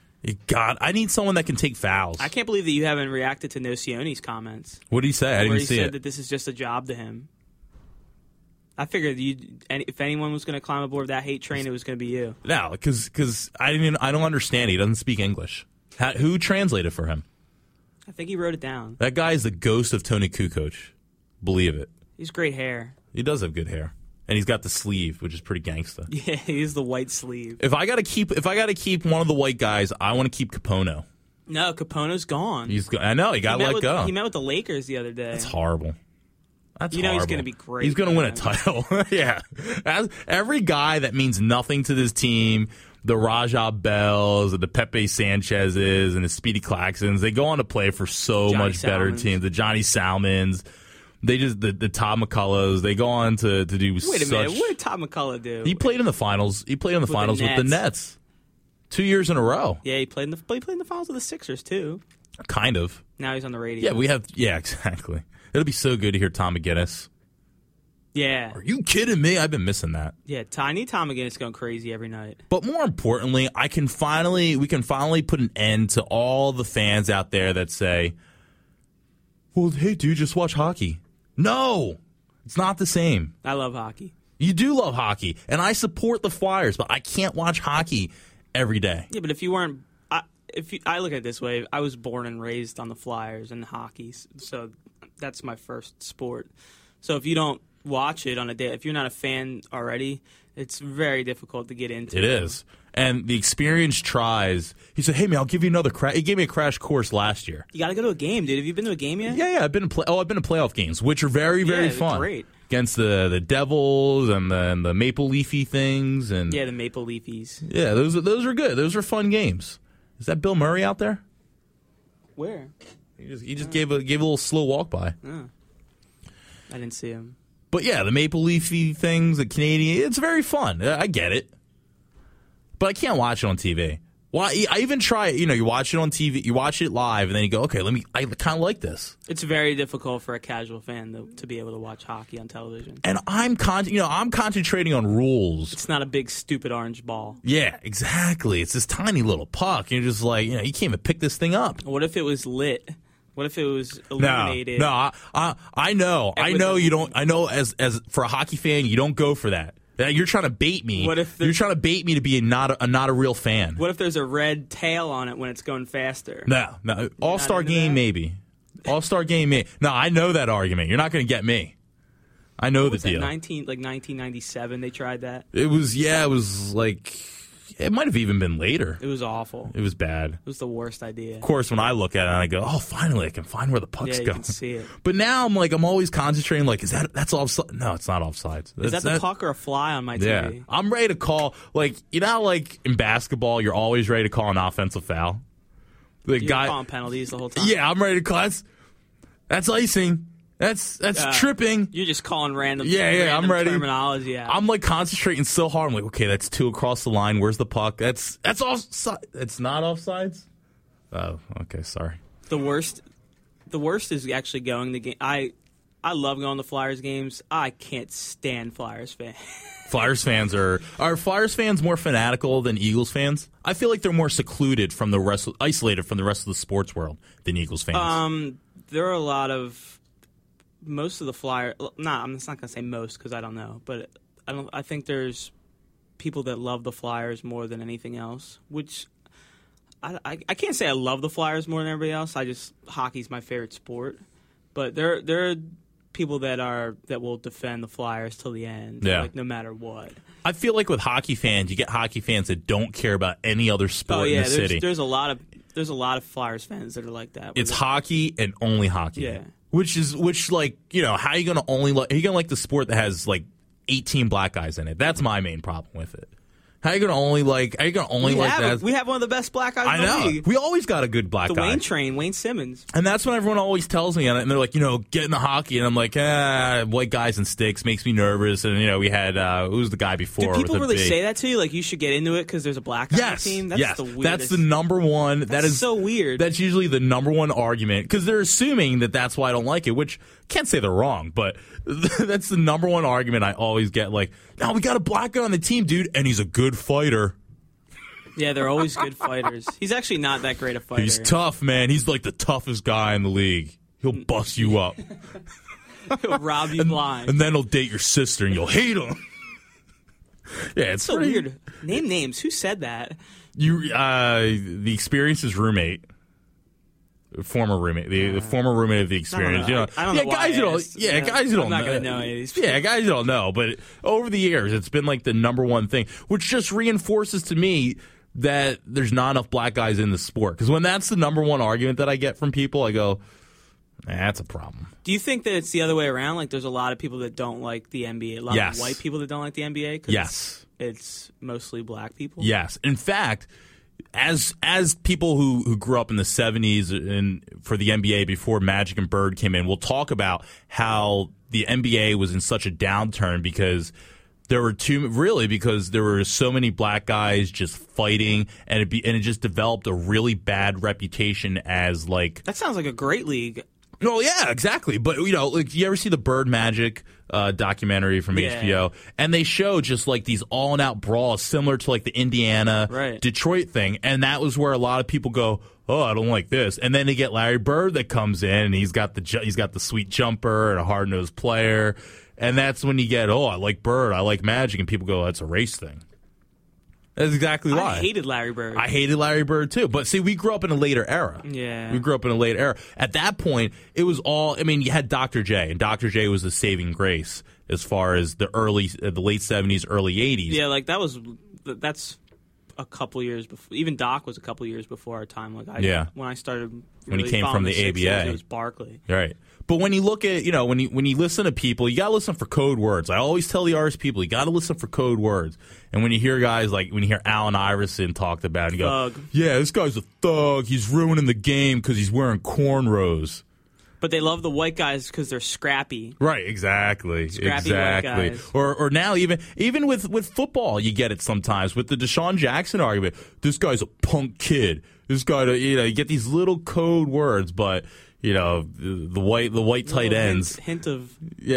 I need someone that can take fouls. I can't believe that you haven't reacted to Nocioni's comments. What did he say? I didn't see it. He said that this is just a job to him. I figured if anyone was going to climb aboard that hate train, it was going to be you. No, because I don't understand. He doesn't speak English. Who translated for him? I think he wrote it down. That guy is the ghost of Tony Kukoc. Believe it. He's great hair. He does have good hair, and he's got the sleeve, which is pretty gangsta. Yeah, he's the white sleeve. If I got to keep one of the white guys, I want to keep Capono. No, Capono's gone. I know he got let go. He met with the Lakers the other day. That's horrible. That's horrible. He's going to be great. He's going to win a title. Yeah. Every guy that means nothing to this team, the Raja Bells, the Pepe Sanchez's, and the Speedy Claxons, they go on to play for much better teams. The Johnny Salmons, they just the Todd McCulloughs, they go on to do. Wait a minute, what did Todd McCullough do? He played in the finals. With the Nets 2 years in a row. Yeah, he played in the finals with the Sixers too. Kind of. Now he's on the radio. Yeah, exactly. It'll be so good to hear Tom McGinnis. Yeah. Are you kidding me? I've been missing that. Yeah, I need Tom McGinnis going crazy every night. But more importantly, we can finally put an end to all the fans out there that say, well, hey, dude, just watch hockey. No, it's not the same. I love hockey. You do love hockey, and I support the Flyers, but I can't watch hockey every day. Yeah, but if you weren't... I look at it this way, I was born and raised on the Flyers and hockey, so that's my first sport. So if you don't watch it on a day, if you're not a fan already, it's very difficult to get into. It is. And the experience tries. He said, hey, man, I'll give you another crash. He gave me a crash course last year. You got to go to a game, dude. Have you been to a game yet? Yeah, I've been to playoff games, which are very, very fun. Great. Against the Devils and the Maple Leafy things. And yeah, the Maple Leafies. Yeah, those are good. Those are fun games. Is that Bill Murray out there? Where? He just gave a little slow walk by. Oh. I didn't see him. But yeah, the Maple Leafy things, the Canadian, it's very fun. I get it. But I can't watch it on TV. Why? I even try it. You watch it on TV, you watch it live, and then you go, okay, I kind of like this. It's very difficult for a casual fan to be able to watch hockey on television. And I'm concentrating on rules. It's not a big stupid orange ball. Yeah, exactly. It's this tiny little puck. You're just like, you can't even pick this thing up. What if it was lit? What if it was illuminated? No, I know. I know you don't. I know as for a hockey fan, you don't go for that. You're trying to bait me. You're trying to bait me to be not a real fan. What if there's a red tail on it when it's going faster? No. All-Star game, maybe. All-Star game, maybe. No, I know that argument. You're not going to get me. I know the deal. 1997, they tried that. It was like. It might have even been later. It was awful. It was bad. It was the worst idea. Of course, when I look at it, I go, "Oh, finally, I can find where the puck's going." You can see it. But now I'm always concentrating. Like, that's offside? No, it's not offsides. Is that the puck or a fly on my TV? Yeah, I'm ready to call. Like, like in basketball, you're always ready to call an offensive foul. The guy calling penalties the whole time. Yeah, I'm ready to call. That's icing. That's tripping. You're just calling random. Yeah, I'm ready. Terminology. I'm like concentrating so hard. I'm like, okay, that's 2 across the line. Where's the puck? That's offside. It's not offsides. Oh, okay, sorry. The worst is actually going to game. I love going to Flyers games. I can't stand Flyers fans. Flyers fans are Flyers fans more fanatical than Eagles fans? I feel like they're more secluded from the rest, isolated from the rest of the sports world than Eagles fans. There are a lot of most of the Flyers. I'm just not gonna say most because I don't know, but I think there's people that love the Flyers more than anything else. Which I can't say I love the Flyers more than everybody else. Hockey's my favorite sport, but there are people that will defend the Flyers till the end, like no matter what. I feel like with hockey fans, you get hockey fans that don't care about any other sport in the city. There's a lot of Flyers fans that are like that. It's hockey and only hockey. Yeah. Which like, you know, how are you going to only like, are you going to like the sport that has like 18 black guys in it? That's my main problem with it. How are you going to only like that? We have one of the white guys in the league. We always got a good black guy. The Wayne train, Wayne Simmons. And that's what everyone always tells me. And they're like, you know, get into hockey. And I'm like, white guys and sticks makes me nervous. And, you know, we had, who was the guy before? Do people really say that to you? Like, you should get into it because there's a black guy on the team? That's the weirdest. That's the number one. That's so weird. That's usually the number one argument because they're assuming that that's why I don't like it, which can't say they're wrong, but that's the number one argument I always get. Like, no, we got a black guy on the team, dude, and he's a good fighter. Yeah, they're always good fighters. He's actually not that great a fighter. He's tough, man. He's like the toughest guy in the league. He'll bust you up. He'll rob you blind. And then he'll date your sister, and you'll hate him. Yeah, it's so weird. Name names. Who said that? The Experience's roommate. Former roommate, the former roommate of the Experience. I don't know. Guys you don't. Guys you don't know. I'm not gonna know any of these people. Yeah, guys you don't know. But over the years, it's been like the number one thing, which just reinforces to me that there's not enough black guys in the sport. Because when that's the number one argument that I get from people, I go, that's a problem. Do you think that it's the other way around? Like, there's a lot of people that don't like the NBA. A lot of white people that don't like the NBA. Yes, it's mostly black people. Yes, in fact. As people who grew up in the 70s and for the NBA before Magic and Bird came in, we'll talk about how the NBA was in such a downturn because there were so many black guys just fighting, and it just developed a really bad reputation as like. That sounds like a great league. No, yeah, exactly. But you know, like, you ever see the Bird Magic documentary from HBO? And they show just like these all-out brawls similar to like the Indiana Detroit thing, and that was where a lot of people go, oh, I don't like this. And then they get Larry Bird that comes in, and he's got the sweet jumper and a hard-nosed player, and that's when you get, oh, I like Bird, I like Magic, and people go, that's a race thing. That's exactly why. I hated Larry Bird. I hated Larry Bird, too. But, see, we grew up in a later era. Yeah. We grew up in a later era. At that point, it was all, I mean, you had Dr. J, and Dr. J was the saving grace as far as the late 70s, early 80s. Yeah, like, that's a couple years before. Even Doc was a couple years before our time. Like, when I started really when he came from the ABA. It was Barkley. Right. But when you look at, you know, when you listen to people, you got to listen for code words. I always tell the artist people, you got to listen for code words. And when you hear guys like, when you hear Allen Iverson talked about, and you go, yeah, this guy's a thug. He's ruining the game because he's wearing cornrows. But they love the white guys because they're scrappy. Right, exactly. Scrappy white guys. Or now even with football, you get it sometimes. With the Deshaun Jackson argument, this guy's a punk kid. This guy, you get these little code words, but... You know, the white tight ends. Hint of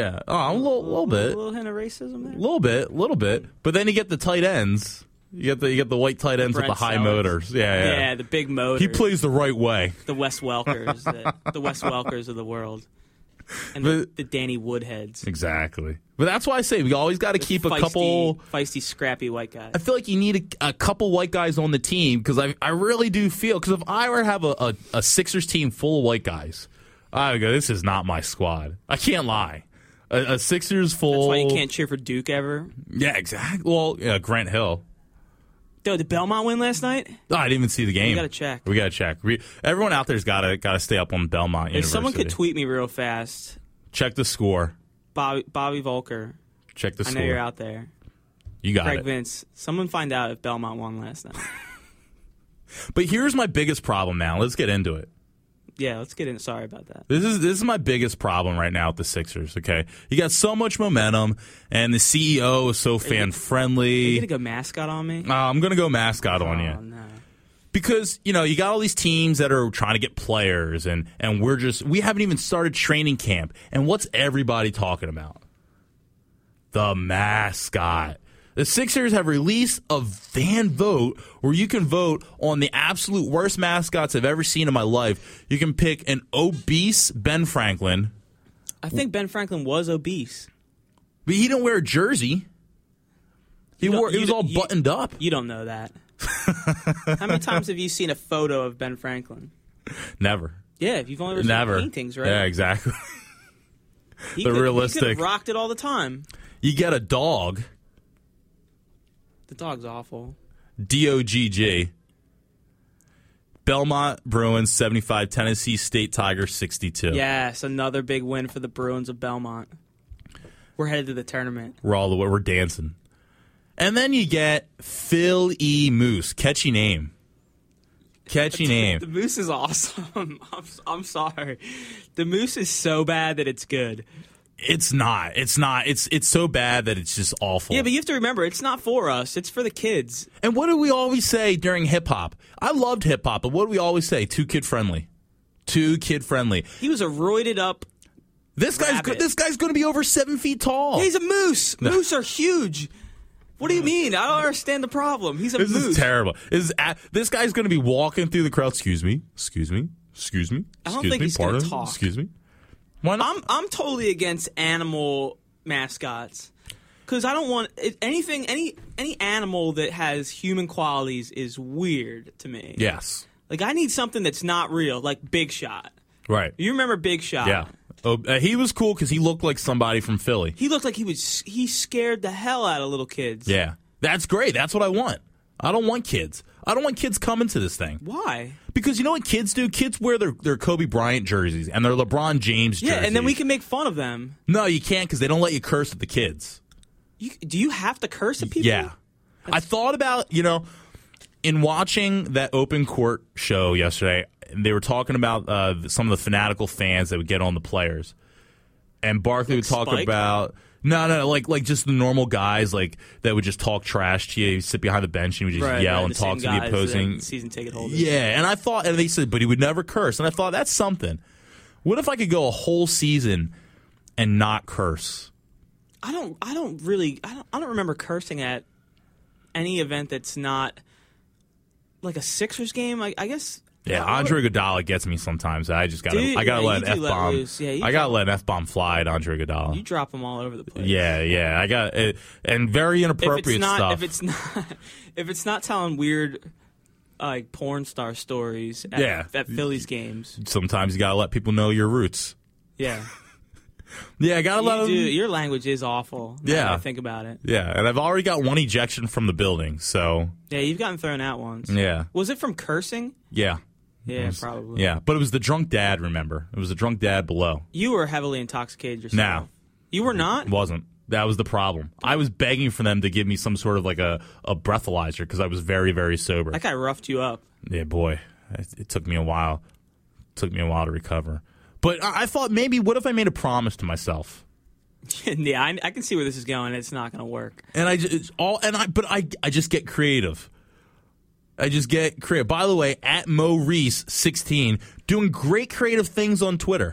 a little bit. A little hint of racism there. A little bit. But then you get the tight ends. You get the white tight ends with the high motors. Yeah, the big motors. He plays the right way. The Wes Welkers, the Wes Welkers of the world. And the Danny Woodheads. Exactly. But that's why I say we always got to keep a couple... Feisty, scrappy white guys. I feel like you need a couple white guys on the team because I really do feel... Because if I were to have a Sixers team full of white guys, I would go, this is not my squad. I can't lie. A Sixers full... That's why you can't cheer for Duke ever? Yeah, exactly. Well, Grant Hill. Did the Belmont win last night? Oh, I didn't even see the game. We got to check. Everyone out there's got to stay up on Belmont University. If someone could tweet me real fast. Check the score. Bobby Volker. Check the score. I know you're out there. You got Craig Vince. Someone find out if Belmont won last night. But here's my biggest problem now. Let's get into it. Yeah, let's get in. Sorry about that. This is my biggest problem right now with the Sixers, okay? You got so much momentum, and the CEO is so fan-friendly. Are you going to go mascot on me? I'm going to go mascot on you. No. Because, you got all these teams that are trying to get players, and we haven't even started training camp. And what's everybody talking about? The mascot. The Sixers have released a fan vote where you can vote on the absolute worst mascots I've ever seen in my life. You can pick an obese Ben Franklin. I think Ben Franklin was obese. But he didn't wear a jersey. He was all buttoned up. You don't know that. How many times have you seen a photo of Ben Franklin? Never. Yeah, you've only ever seen paintings, right? Yeah, exactly. Realistic. He could have rocked it all the time. You get a dog. The dog's awful. DOGG. Belmont Bruins 75, Tennessee State Tigers 62. Yes, another big win for the Bruins of Belmont. We're headed to the tournament. We're all the way. We're dancing. And then you get Phil E. Moose. Catchy name. Catchy name. The Moose is awesome. I'm sorry. The Moose is so bad that it's good. It's not. It's not. It's so bad that it's just awful. Yeah, but you have to remember, it's not for us. It's for the kids. And what do we always say during hip-hop? I loved hip-hop, but what do we always say? Too kid-friendly. Too kid-friendly. He was a roided up This guy's going to be over 7 feet tall. Yeah, he's a moose. No. Moose are huge. What do you mean? I don't understand the problem. He's a moose. This is terrible. This guy's going to be walking through the crowd. Excuse me. Excuse me. Excuse me. I don't think he's going to talk. Excuse me. Why not? I'm totally against animal mascots because I don't want anything. Any animal that has human qualities is weird to me. Yes. Like I need something that's not real, like Big Shot. Right. You remember Big Shot? Yeah. Oh, he was cool because he looked like somebody from Philly. He looked like he scared the hell out of little kids. Yeah. That's great. That's what I want. I don't want kids. I don't want kids coming to this thing. Why? Because you know what kids do? Kids wear their Kobe Bryant jerseys and their LeBron James jerseys. Yeah, and then we can make fun of them. No, you can't because they don't let you curse at the kids. Do you have to curse at people? Yeah. I thought about, in watching that open court show yesterday, they were talking about some of the fanatical fans that would get on the players. And Barkley would talk about... No, like just the normal guys like that would just talk trash to you. He'd sit behind the bench and he would just yell and talk to the opposing season ticket holders. Yeah, and they said, but he would never curse. And I thought that's something. What if I could go a whole season and not curse? I don't remember cursing at any event that's not like a Sixers game. I guess. Yeah, Andre Iguodala gets me sometimes. I just gotta let an F-bomb. I gotta let an F-bomb fly at Andre Iguodala. You drop them all over the place. Yeah. I got it, and very inappropriate stuff. If it's not telling weird like porn star stories at Phillies games. Sometimes you gotta let people know your roots. Yeah. Yeah, I gotta let them. Your language is awful. Now that I think about it. Yeah, and I've already got one ejection from the building, so. Yeah, you've gotten thrown out once. Yeah. Was it from cursing? Yeah. Yeah, probably. Yeah, but it was the drunk dad, remember? It was the drunk dad below. You were heavily intoxicated yourself. No. You were not? Wasn't. That was the problem. I was begging for them to give me some sort of like a breathalyzer because I was very, very sober. That guy roughed you up. Yeah, boy. It took me a while. It took me a while to recover. But I thought maybe, what if I made a promise to myself? Yeah, I can see where this is going. It's not going to work. And I just get creative. I just get creative. By the way, at Mo Reese 16, doing great creative things on Twitter.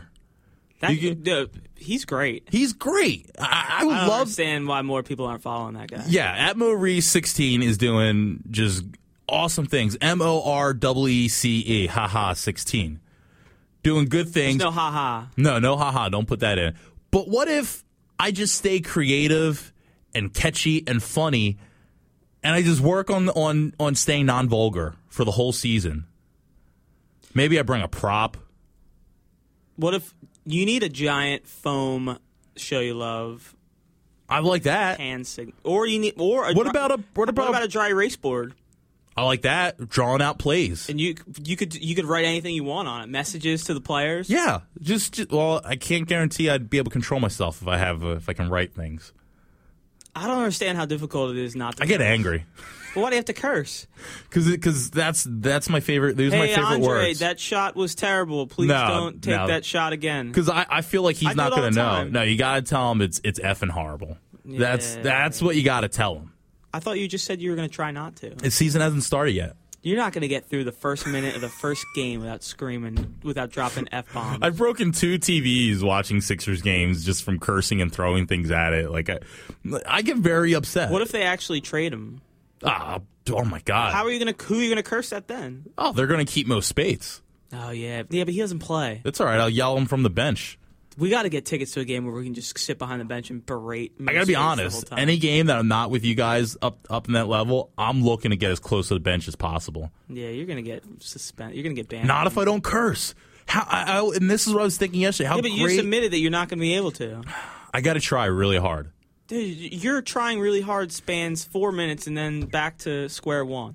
He's great. He's great. I would don't love understand why more people aren't following that guy. Yeah, at Mo Reese 16 is doing just awesome things. MOREECE, haha 16. Doing good things. There's no haha. No haha. Don't put that in. But what if I just stay creative and catchy and funny, and I just work on staying non-vulgar for the whole season? Maybe I bring a prop. What if you need a giant foam show you love? I like that. Hand signal. Or you need what about a dry erase board? I like that. Drawing out plays. And you could write anything you want on it. Messages to the players. Yeah. Just I can't guarantee I'd be able to control myself if I can write things. I don't understand how difficult it is not to. I get angry. Well, why do you have to curse? Because that's my favorite. Those are my favorite Andre, words. that shot was terrible. Please don't take that shot again. Because I feel like he's not going to know. No, you got to tell him it's effing horrible. Yeah. That's what you got to tell him. I thought you just said you were going to try not to. The season hasn't started yet. You're not going to get through the first minute of the first game without screaming, without dropping F-bombs. I've broken 2 TVs watching Sixers games just from cursing and throwing things at it. Like I get very upset. What if they actually trade him? Oh my God. Who are you going to curse at then? Oh, they're going to keep Mo Spates. Oh, yeah. Yeah, but he doesn't play. That's all right. I'll yell him from the bench. We got to get tickets to a game where we can just sit behind the bench and berate. I got to be honest. Any game that I'm not with you guys up in that level, I'm looking to get as close to the bench as possible. Yeah, you're going to get suspended. You're going to get banned. Not if I don't curse. And this is what I was thinking yesterday. But you submitted that you're not going to be able to. I got to try really hard. Dude, you're trying really hard spans 4 minutes and then back to square one.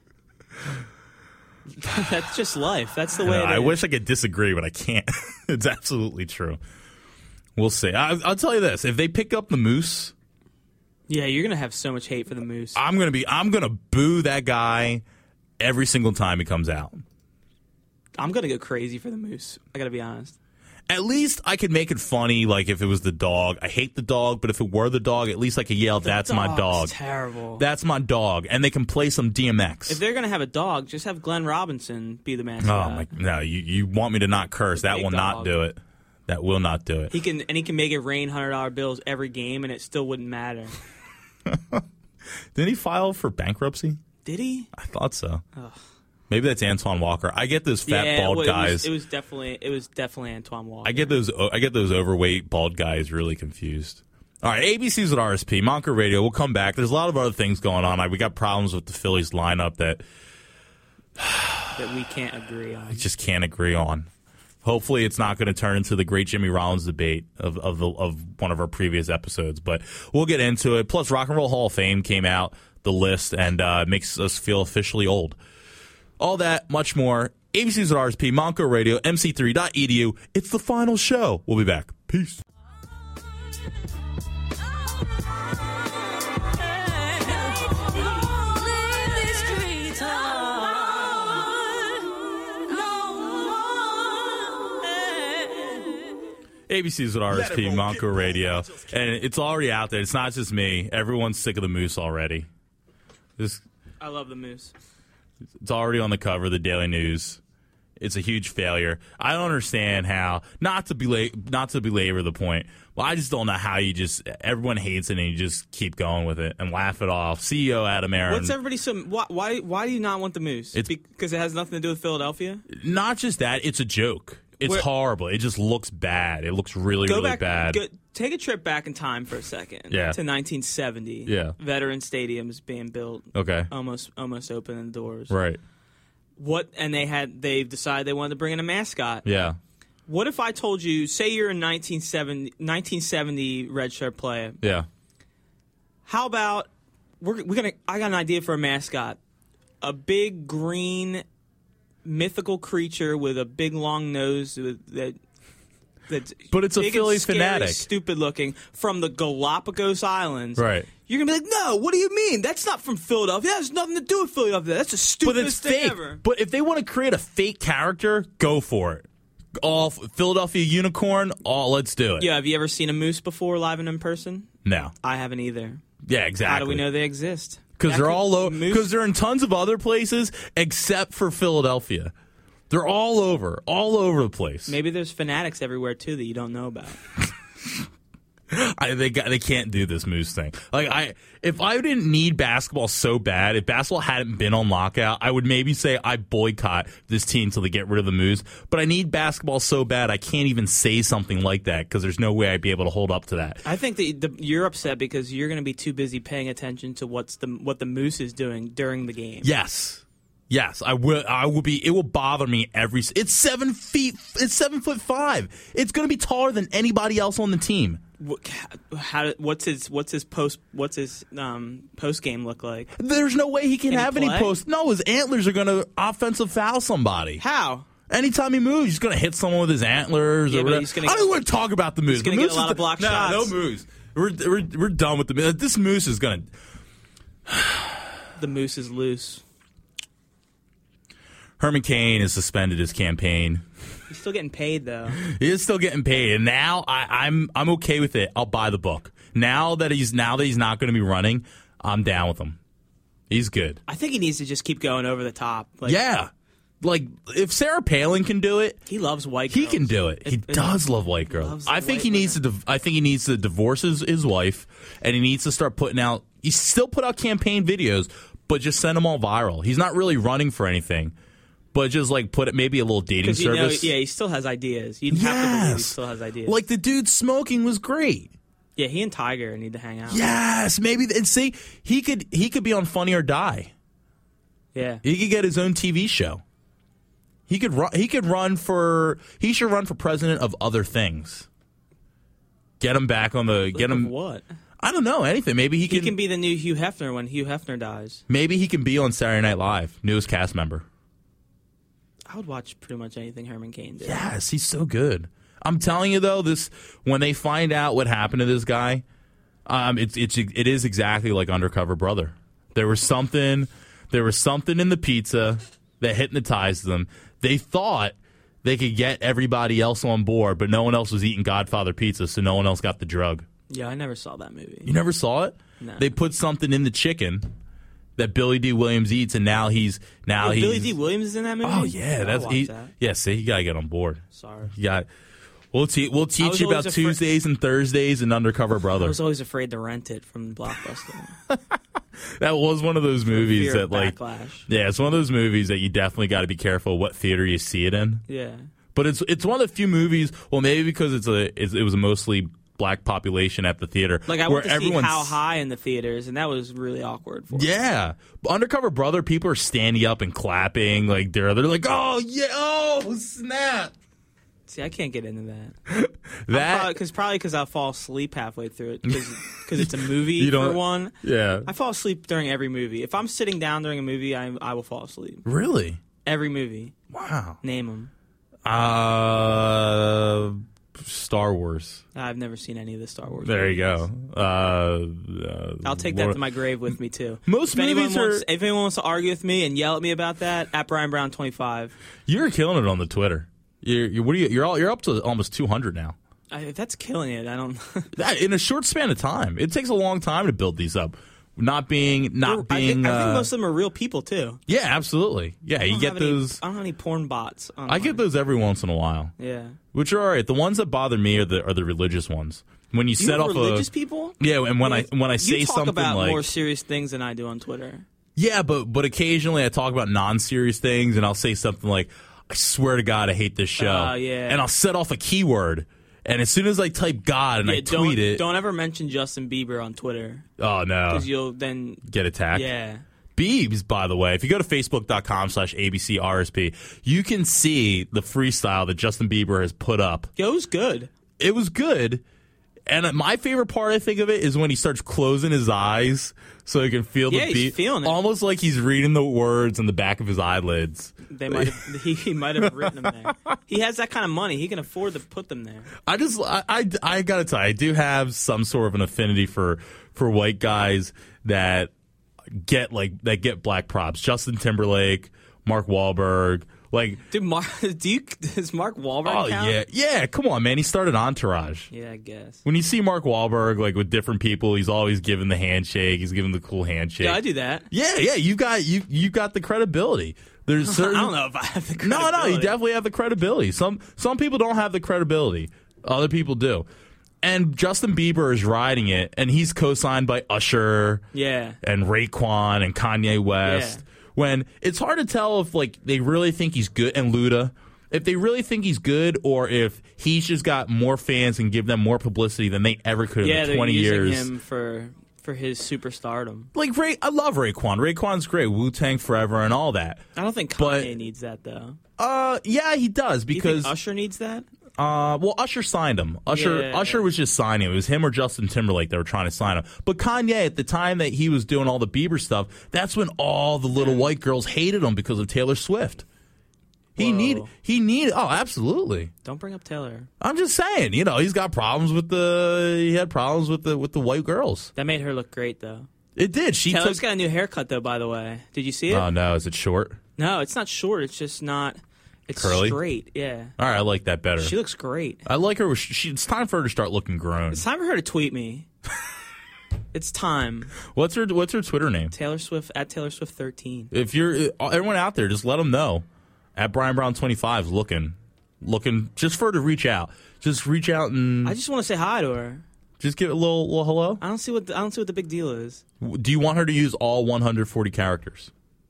That's just life. That's the way it is. I wish I could disagree, but I can't. It's absolutely true. We'll see. I'll tell you this: if they pick up the Moose, yeah, you're gonna have so much hate for the Moose. I'm gonna boo that guy every single time he comes out. I'm gonna go crazy for the Moose. I gotta be honest. At least I could make it funny, like if it was the dog. I hate the dog, but if it were the dog, at least I could yell, "That's my dog." Terrible. That's my dog, and they can play some DMX. If they're gonna have a dog, just have Glenn Robinson be the mascot. Oh my! No, you want me to not curse? That will not do it. That will not do it. He can make it rain $100 bills every game, and it still wouldn't matter. Didn't he file for bankruptcy? Did he? I thought so. Ugh. Maybe that's Antoine Walker. I get those fat bald guys. It was definitely Antoine Walker. I get those overweight bald guys really confused. All right, ABC's at RSP, Monker Radio. We'll come back. There's a lot of other things going on. We got problems with the Phillies lineup that we can't agree on. I just can't agree on. Hopefully, it's not going to turn into the great Jimmy Rollins debate of one of our previous episodes. But we'll get into it. Plus, Rock and Roll Hall of Fame came out, the list, and makes us feel officially old. All that, much more. ABC's at RSP, Monco Radio, mc3.edu. It's the final show. We'll be back. Peace. ABC's at RSP, Monco Radio. And it's already out there. It's not just me. Everyone's sick of the Moose already. I love the Moose. It's already on the cover of the Daily News. It's a huge failure. I don't understand how, not to belabor the point, but I just don't know how everyone hates it and you just keep going with it and laugh it off. CEO Adam Aaron. What's everybody why do you not want the Moose? Because it has nothing to do with Philadelphia? Not just that, it's a joke. It's horrible. It just looks bad. It looks really bad. Take a trip back in time for a second. Yeah. To 1970. Yeah. Veteran Stadium's being built. Okay. Almost opening the doors. Right. And they decided they wanted to bring in a mascot. Yeah. What if I told you, say you're a 1970 red shirt player. Yeah. How about I got an idea for a mascot. A big green mythical creature with a big long nose that's but it's a Philly scary, fanatic, stupid looking, from the Galapagos Islands. Right. You're gonna be like, no, what do you mean? That's not from Philadelphia. That has nothing to do with Philadelphia. That's the stupidest thing ever. But if they want to create a fake character, go for it. All Philadelphia unicorn. Let's do it. Yeah. Have you ever seen a moose before, live and in person? No. I haven't either. Yeah, exactly. How do we know they exist? Because they're all over. Because they're in tons of other places except for Philadelphia. They're all over the place. Maybe there's fanatics everywhere too that you don't know about. They can't do this Moose thing. If I didn't need basketball so bad, if basketball hadn't been on lockout, I would maybe say I boycott this team until they get rid of the Moose. But I need basketball so bad, I can't even say something like that because there's no way I'd be able to hold up to that. I think that you're upset because you're going to be too busy paying attention to what the Moose is doing during the game. Yes, I will be. It will bother me It's 7 feet. It's 7'5". It's going to be taller than anybody else on the team. What's his post game look like? There's no way he can have any play? post. No, his antlers are going to offensive foul somebody. How? Anytime he moves, he's going to hit someone with his antlers. Yeah, or but whatever. I don't want to talk about the Moose. He's going to get a lot of block shots. No moves. We're done with the Moose. This Moose is going to. The Moose is loose. Herman Cain has suspended his campaign. He's still getting paid, though. He is still getting paid, and now I'm okay with it. I'll buy the book. Now that he's not going to be running, I'm down with him. He's good. I think he needs to just keep going over the top. Like, Yeah. Like, if Sarah Palin can do it, he loves white girls. he can do it. He does love white girls. loves I think white he needs to. I think he needs to divorce his wife, and he needs to start putting out. He still put out campaign videos, but just send them all viral. He's not really running for anything, but just like put it maybe a little dating 'Cause, you know, service. yeah, he still has ideas. You'd have to believe he still has ideas. Like the dude smoking was great. yeah, he and Tiger need to hang out. Yes, maybe. And see, he could be on Funny or Die. Yeah. He could get his own TV show. He could run. He should run for president of other things. Get him back on the. Get him. What? I don't know anything. Maybe he He can be the new Hugh Hefner when Hugh Hefner dies. Maybe he can be on Saturday Night Live, newest cast member. I would watch pretty much anything Herman Cain did. Yes, he's so good. I'm telling you though, when they find out what happened to this guy, it is exactly like Undercover Brother. There was something in the pizza that hypnotized them. They thought they could get everybody else on board, but no one else was eating Godfather pizza, so no one else got the drug. Yeah, I never saw that movie. You never saw it? No. They put something in the chicken that Billy D. Williams eats, and now he's Billy D. Williams is in that movie? Oh yeah, I'll watch that. Yeah. See, you gotta get on board. Sorry. You got. We'll teach you about always Tuesdays and Thursdays and Undercover I Brother. was always afraid to rent it from Blockbuster. That was one of those movies Fear that of like, backlash. yeah, it's one of those movies that you definitely got to be careful what theater you see it in. Yeah. But it's one of the few movies. Well, maybe because it was a mostly black population at the theater. Like I where went to see everyone's- How High in the theaters, and that was really awkward for me. Yeah, Undercover Brother, people are standing up and clapping. Like they're like, oh yeah, oh snap. See, I can't get into that. That Probably because I'll fall asleep halfway through it because it's a movie You don't- for one. yeah, I fall asleep during every movie. If I'm sitting down during a movie, I will fall asleep. really. Every movie. Wow. Name them. Star Wars. I've never seen any of the Star Wars. There you movies. go. I'll take that to my grave with me too. Most movies If anyone wants to argue with me and yell at me about that, at Brian Brown 25. You're killing it on the Twitter. You're up to almost 200 now. If that's killing it, I don't. That, in a short span of time. It takes a long time to build these up. Not being. I think most of them are real people too. Yeah, absolutely. Yeah, you get those. I don't have any porn bots. Online. I get those every once in a while. Yeah. Which are all right. The ones that bother me are the religious ones. When you set have off religious people. Yeah, and when I say you talk something about like more serious things than I do on Twitter. yeah, but occasionally I talk about non-serious things, and I'll say something like, "I swear to God, I hate this show," yeah. and I'll set off a keyword. And as soon as I type God and I tweet it, don't ever mention Justin Bieber on Twitter oh no, because you'll then get attacked. yeah. Biebs, by the way, if you go to facebook.com/ABCRSP, you can see the freestyle that Justin Bieber has put up. Yo, it was good. It was good. And my favorite part, I think, of it is when he starts closing his eyes so he can feel the Yeah, beat. he's feeling it. Almost like he's reading the words in the back of his eyelids. They might have he might have written them there. He has that kind of money. He can afford to put them there. I gotta tell you, I do have some sort of an affinity for white guys that get black props. Justin Timberlake, Mark Wahlberg. Like, Dude, does Mark Wahlberg oh count? yeah, come on, man. He started Entourage. Yeah, I guess. When you see Mark Wahlberg like with different people, he's always giving the handshake. He's giving the cool handshake. Yeah, I do that. Yeah, you got the credibility. There's certain, I don't know if I have the credibility. No, you definitely have the credibility. Some people don't have the credibility. Other people do. And Justin Bieber is riding it, and he's co-signed by Usher, Yeah. and Raekwon and Kanye West. Yeah. When it's hard to tell if like they really think he's good, and Luda, if they really think he's good, or if he's just got more fans and give them more publicity than they ever could in the 20 they're years. using him for his superstardom. Like I love Raekwon. Raekwon's great. Wu-Tang Forever and all that. I don't think Kanye But- needs that though. Yeah, he does Do you because think Usher needs that? well, Usher signed him. Usher was just signing him. It was him or Justin Timberlake that were trying to sign him. But Kanye, at the time that he was doing all the Bieber stuff, that's when all the little white girls hated him because of Taylor Swift. He Whoa. needed. Oh, absolutely. Don't bring up Taylor. I'm just saying. He's got problems with he had problems with the white girls. That made her look great though. It did. Taylor's got a new haircut though, by the way. Did you see it? Oh no, is it short? No, it's not short. It's just not. It's Curly? straight. Yeah. All right, I like that better. She looks great. I like her. It's time for her to start looking grown. It's time for her to tweet me. It's time. What's her Twitter name? Taylor Swift at Taylor Swift 13. If you're everyone out there, just let them know. At Brian Brown 25 is looking just for her to reach out. Just reach out and I just want to say hi to her. just give it a little hello. I don't see what the big deal is. Do you want her to use all 140 characters?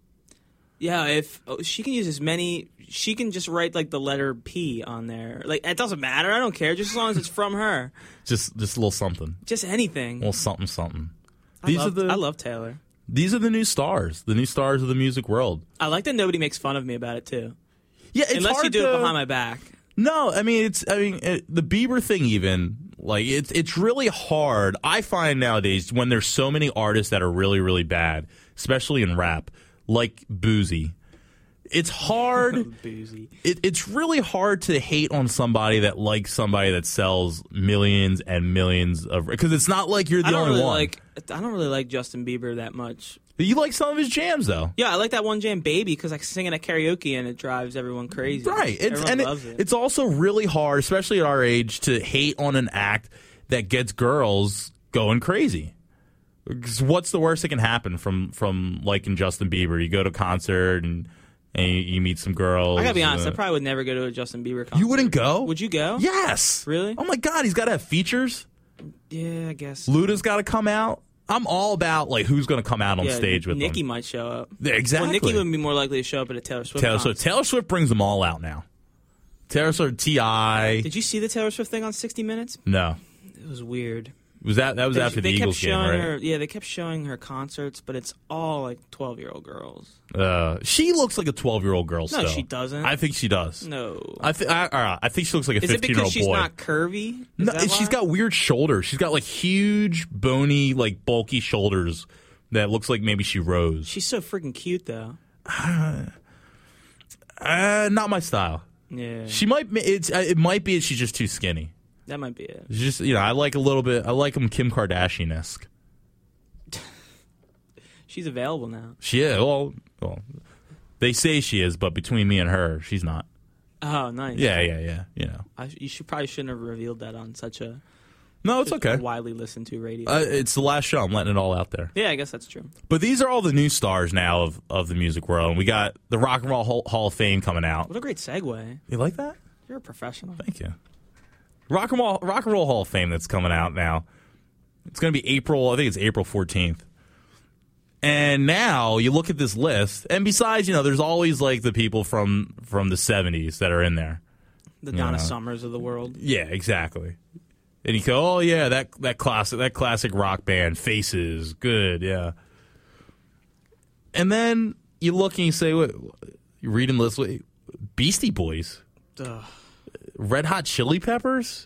Yeah, if she can use as many, she can just write like the letter P on there. Like it doesn't matter. I don't care. Just as long as it's from her. Just a little something. Just anything. A little something. I love Taylor. These are the new stars of the music world. I like that nobody makes fun of me about it too. Yeah, it's unless hard you do it behind my back. No, I mean the Bieber thing even like it's really hard. I find nowadays when there's so many artists that are really really bad, especially in rap, like Boozy. It's hard. Boozy. It's really hard to hate on somebody that likes somebody that sells millions and millions of because it's not like you're the only one. I don't really like Justin Bieber that much. But you like some of his jams though. Yeah, I like that one jam, Baby, because I sing it at karaoke and it drives everyone crazy. Right. Everyone loves it. It's also really hard, especially at our age, to hate on an act that gets girls going crazy. 'Cause what's the worst that can happen from liking Justin Bieber? You go to a concert and you meet some girls. I gotta be honest, I probably would never go to a Justin Bieber concert. You wouldn't go? Would you go? Yes. Really? Oh my God, he's got to have features. Yeah, I guess. Luda's got to come out. I'm all about like who's going to come out on stage with Nicki them. might show up. Yeah, exactly. Well, Nicki would be more likely to show up at a Taylor Swift concert. Taylor Swift brings them all out now. Taylor Swift, T.I. Did you see the Taylor Swift thing on 60 Minutes? No. It was weird. Was that was after the Eagles game, right? They kept showing her concerts, but it's all like 12-year-old girls. She looks like a 12-year-old girl. No, still. she doesn't. I think she does. No. I think she looks like a 15-year-old boy. Is it because she's not curvy? Is No, that she's why? got weird shoulders. She's got like huge, bony, like bulky shoulders that looks like maybe she rose. She's so freaking cute, though. Not my style. Yeah. She might. It might be she's just too skinny. That might be it. It's just I like a little bit. I like him Kim Kardashian-esque. She's available now. She is. Well, they say she is, but between me and her, she's not. Oh, nice. Yeah. You know. You probably shouldn't have revealed that on such a No, it's okay. widely listened to radio. It's the last show. I'm letting it all out there. Yeah, I guess that's true. But these are all the new stars now of the music world. And we got the Rock and Roll Hall of Fame coming out. What a great segue. You like that? You're a professional. Thank you. Rock and Roll Hall of Fame that's coming out now. It's going to be April 14th. And now you look at this list, and besides, there's always like the people from the 70s that are in there. The Donna Summers of the world. Yeah, exactly. And you go, oh yeah, that classic rock band, Faces, good, yeah. And then you look and you say, what? You're reading this, Beastie Boys, Ugh. Red Hot Chili Peppers.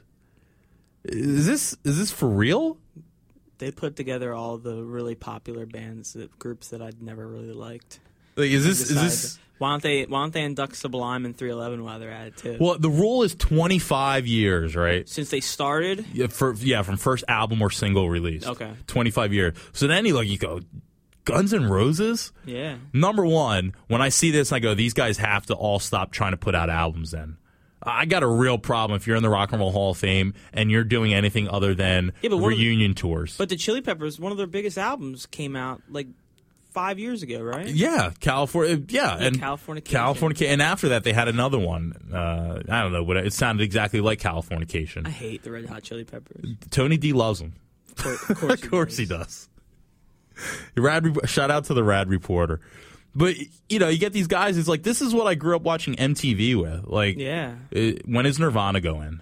Is this for real? They put together all the really popular groups that I'd never really liked. Like, is this? Why don't they induct Sublime and 311 while they're at it too? Well, the rule is 25 years, right? Since they started? Yeah, from first album or single release. Okay. 25 years. So then you go, Guns N' Roses? Yeah. Number one, when I see this, I go, these guys have to all stop trying to put out albums then. I got a real problem if you're in the Rock and Roll Hall of Fame and you're doing anything other than reunion tours. But the Chili Peppers, one of their biggest albums came out like 5 years ago, right? Yeah, California. Yeah, and Californication. And after that, they had another one. I don't know, but it sounded exactly like Californication. I hate the Red Hot Chili Peppers. Tony D loves them. Of course he does. Shout out to the Rad Reporter. But you get these guys. It's like this is what I grew up watching MTV with. Like, yeah. When is Nirvana going?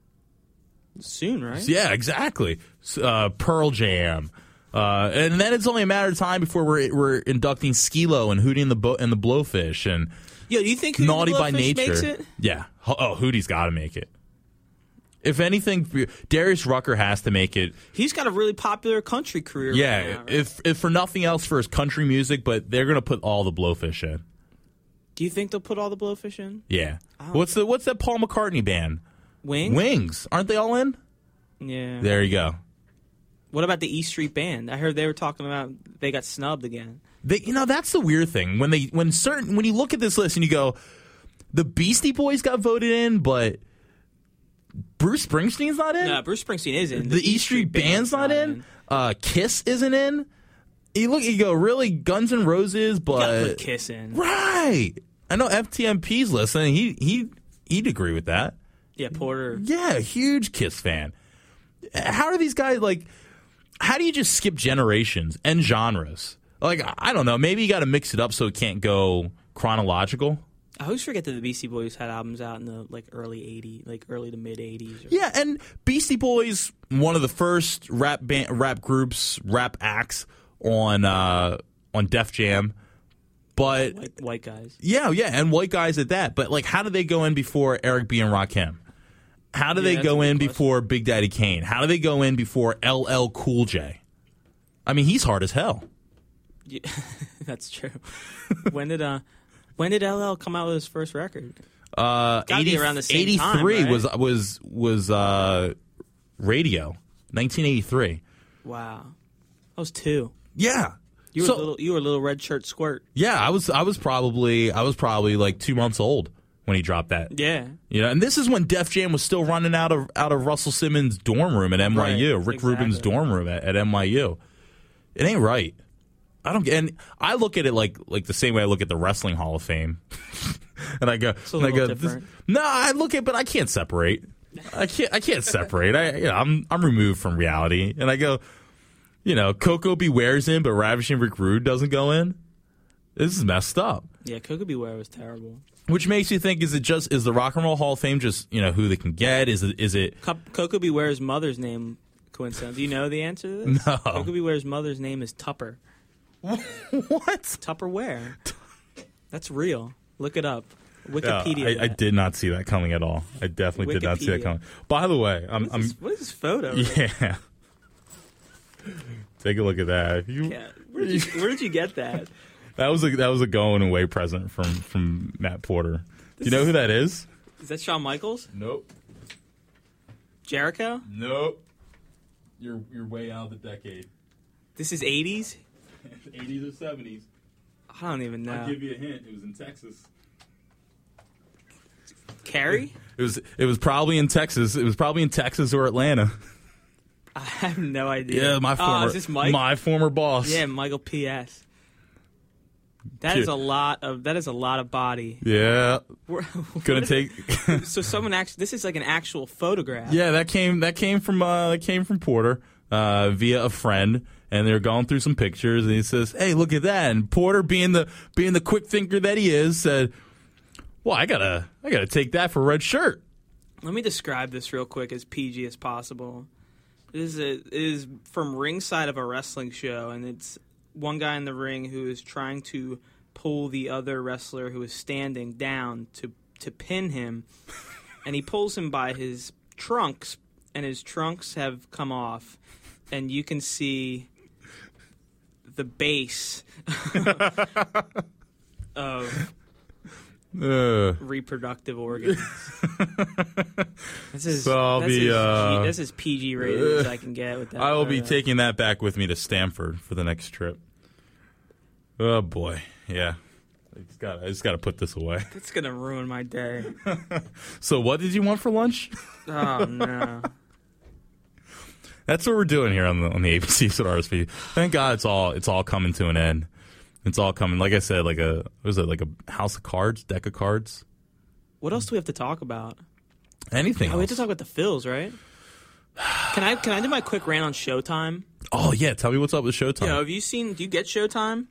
Soon, right? Yeah, exactly. Pearl Jam. And then it's only a matter of time before we're inducting Skee-Lo and Hootie and the Blowfish and do you think Hootie Naughty and the by Blowfish Nature makes it? Yeah. Oh, Hootie's got to make it. If anything, Darius Rucker has to make it. He's got a really popular country career. Yeah. Right now, right? If for nothing else for his country music, but they're gonna put all the Blowfish in. Do you think they'll put all the Blowfish in? Yeah. What's that Paul McCartney band? Wings. Wings. Aren't they all in? Yeah. There you go. What about the E Street Band? I heard they were talking about they got snubbed again. That's the weird thing when you look at this list and you go, the Beastie Boys got voted in, but Bruce Springsteen's not in. No, Bruce Springsteen is in. The E Street Band's not in. Kiss isn't in. You go, really? Guns N' Roses, You gotta but put Kiss in. right. I know FTMP's listening. He'd agree with that. Yeah, Porter. Yeah, huge Kiss fan. How are these guys like? How do you just skip generations and genres? Like, I don't know. Maybe you got to mix it up so it can't go chronological. I always forget that the Beastie Boys had albums out in the early '80s, early to mid '80s. Yeah, and Beastie Boys, one of the first rap groups, rap acts on Def Jam. But White guys. Yeah, and white guys at that. But like, how do they go in before Eric B and Rakim? How do they go in before Big Daddy Kane? How do they go in before LL Cool J? I mean, he's hard as hell. Yeah, that's true. When did LL come out with his first record? Gotta be around the same 83 time, right? was Radio, 1983. Wow, I was 2. Yeah. You were a little red shirt squirt. Yeah, I was probably like 2 months old when he dropped that. Yeah. You know, and this is when Def Jam was still running out of Russell Simmons' dorm room at NYU, Right, Rick Rubin's dorm room at NYU. It ain't right. I don't get, and I look at it like the same way I look at the Wrestling Hall of Fame, and I go, It's a little different. No, I look at, but I can't separate. I can't separate. I'm removed from reality, and I go, you know, Coco Beware's in, but Ravishing Rick Rude doesn't go in. This is messed up. Yeah, Coco Beware was terrible. Which makes you think: is the Rock and Roll Hall of Fame just, you know, who they can get? Is it? Coco Beware's mother's name coincidence? Do you know the answer to this? No. Coco Beware's mother's name is Tupper. What? Tupperware. That's real. Look it up. Wikipedia. I did not see that coming at all. I definitely did not see that Wikipedia. coming. By the way, What is this photo? yeah. Take a look at that. Yeah. Where did you get that? That was a going away present from Matt Porter. Do you know who that is? Is that Shawn Michaels? Nope. Jericho? Nope. You're way out of the decade. This is 80s? 80s or 70s. I don't even know. I'll give you a hint. It was in Texas. Carrie? It was probably in Texas. It was probably in Texas or Atlanta. I have no idea. Yeah, is this Mike? my former boss. Yeah, Michael P.S. That is a lot of body. Yeah. Gonna take. So someone actually, this is like an actual photograph. Yeah, that came from Porter via a friend, and they're going through some pictures, and he says, "Hey, look at that!" And Porter, being the quick thinker that he is, said, "Well, I gotta take that for red shirt." Let me describe this real quick as PG as possible. It is from ringside of a wrestling show, and it's one guy in the ring who is trying to pull the other wrestler who is standing down to pin him, and he pulls him by his trunks, and his trunks have come off, and you can see the base of reproductive organs. This is PG rated as I can get with that. I will be taking that back with me to Stanford for the next trip. Oh boy, yeah. I just got to put this away. That's gonna ruin my day. So, what did you want for lunch? Oh no. That's what we're doing here on the ABCs at RSP. Thank God it's all coming to an end. It's all coming. Like I said, like a house of cards, deck of cards. What else do we have to talk about? Anything else? We have to talk about the Phils, right? Can I do my quick rant on Showtime? Oh yeah, tell me what's up with Showtime. Yeah, do you get Showtime?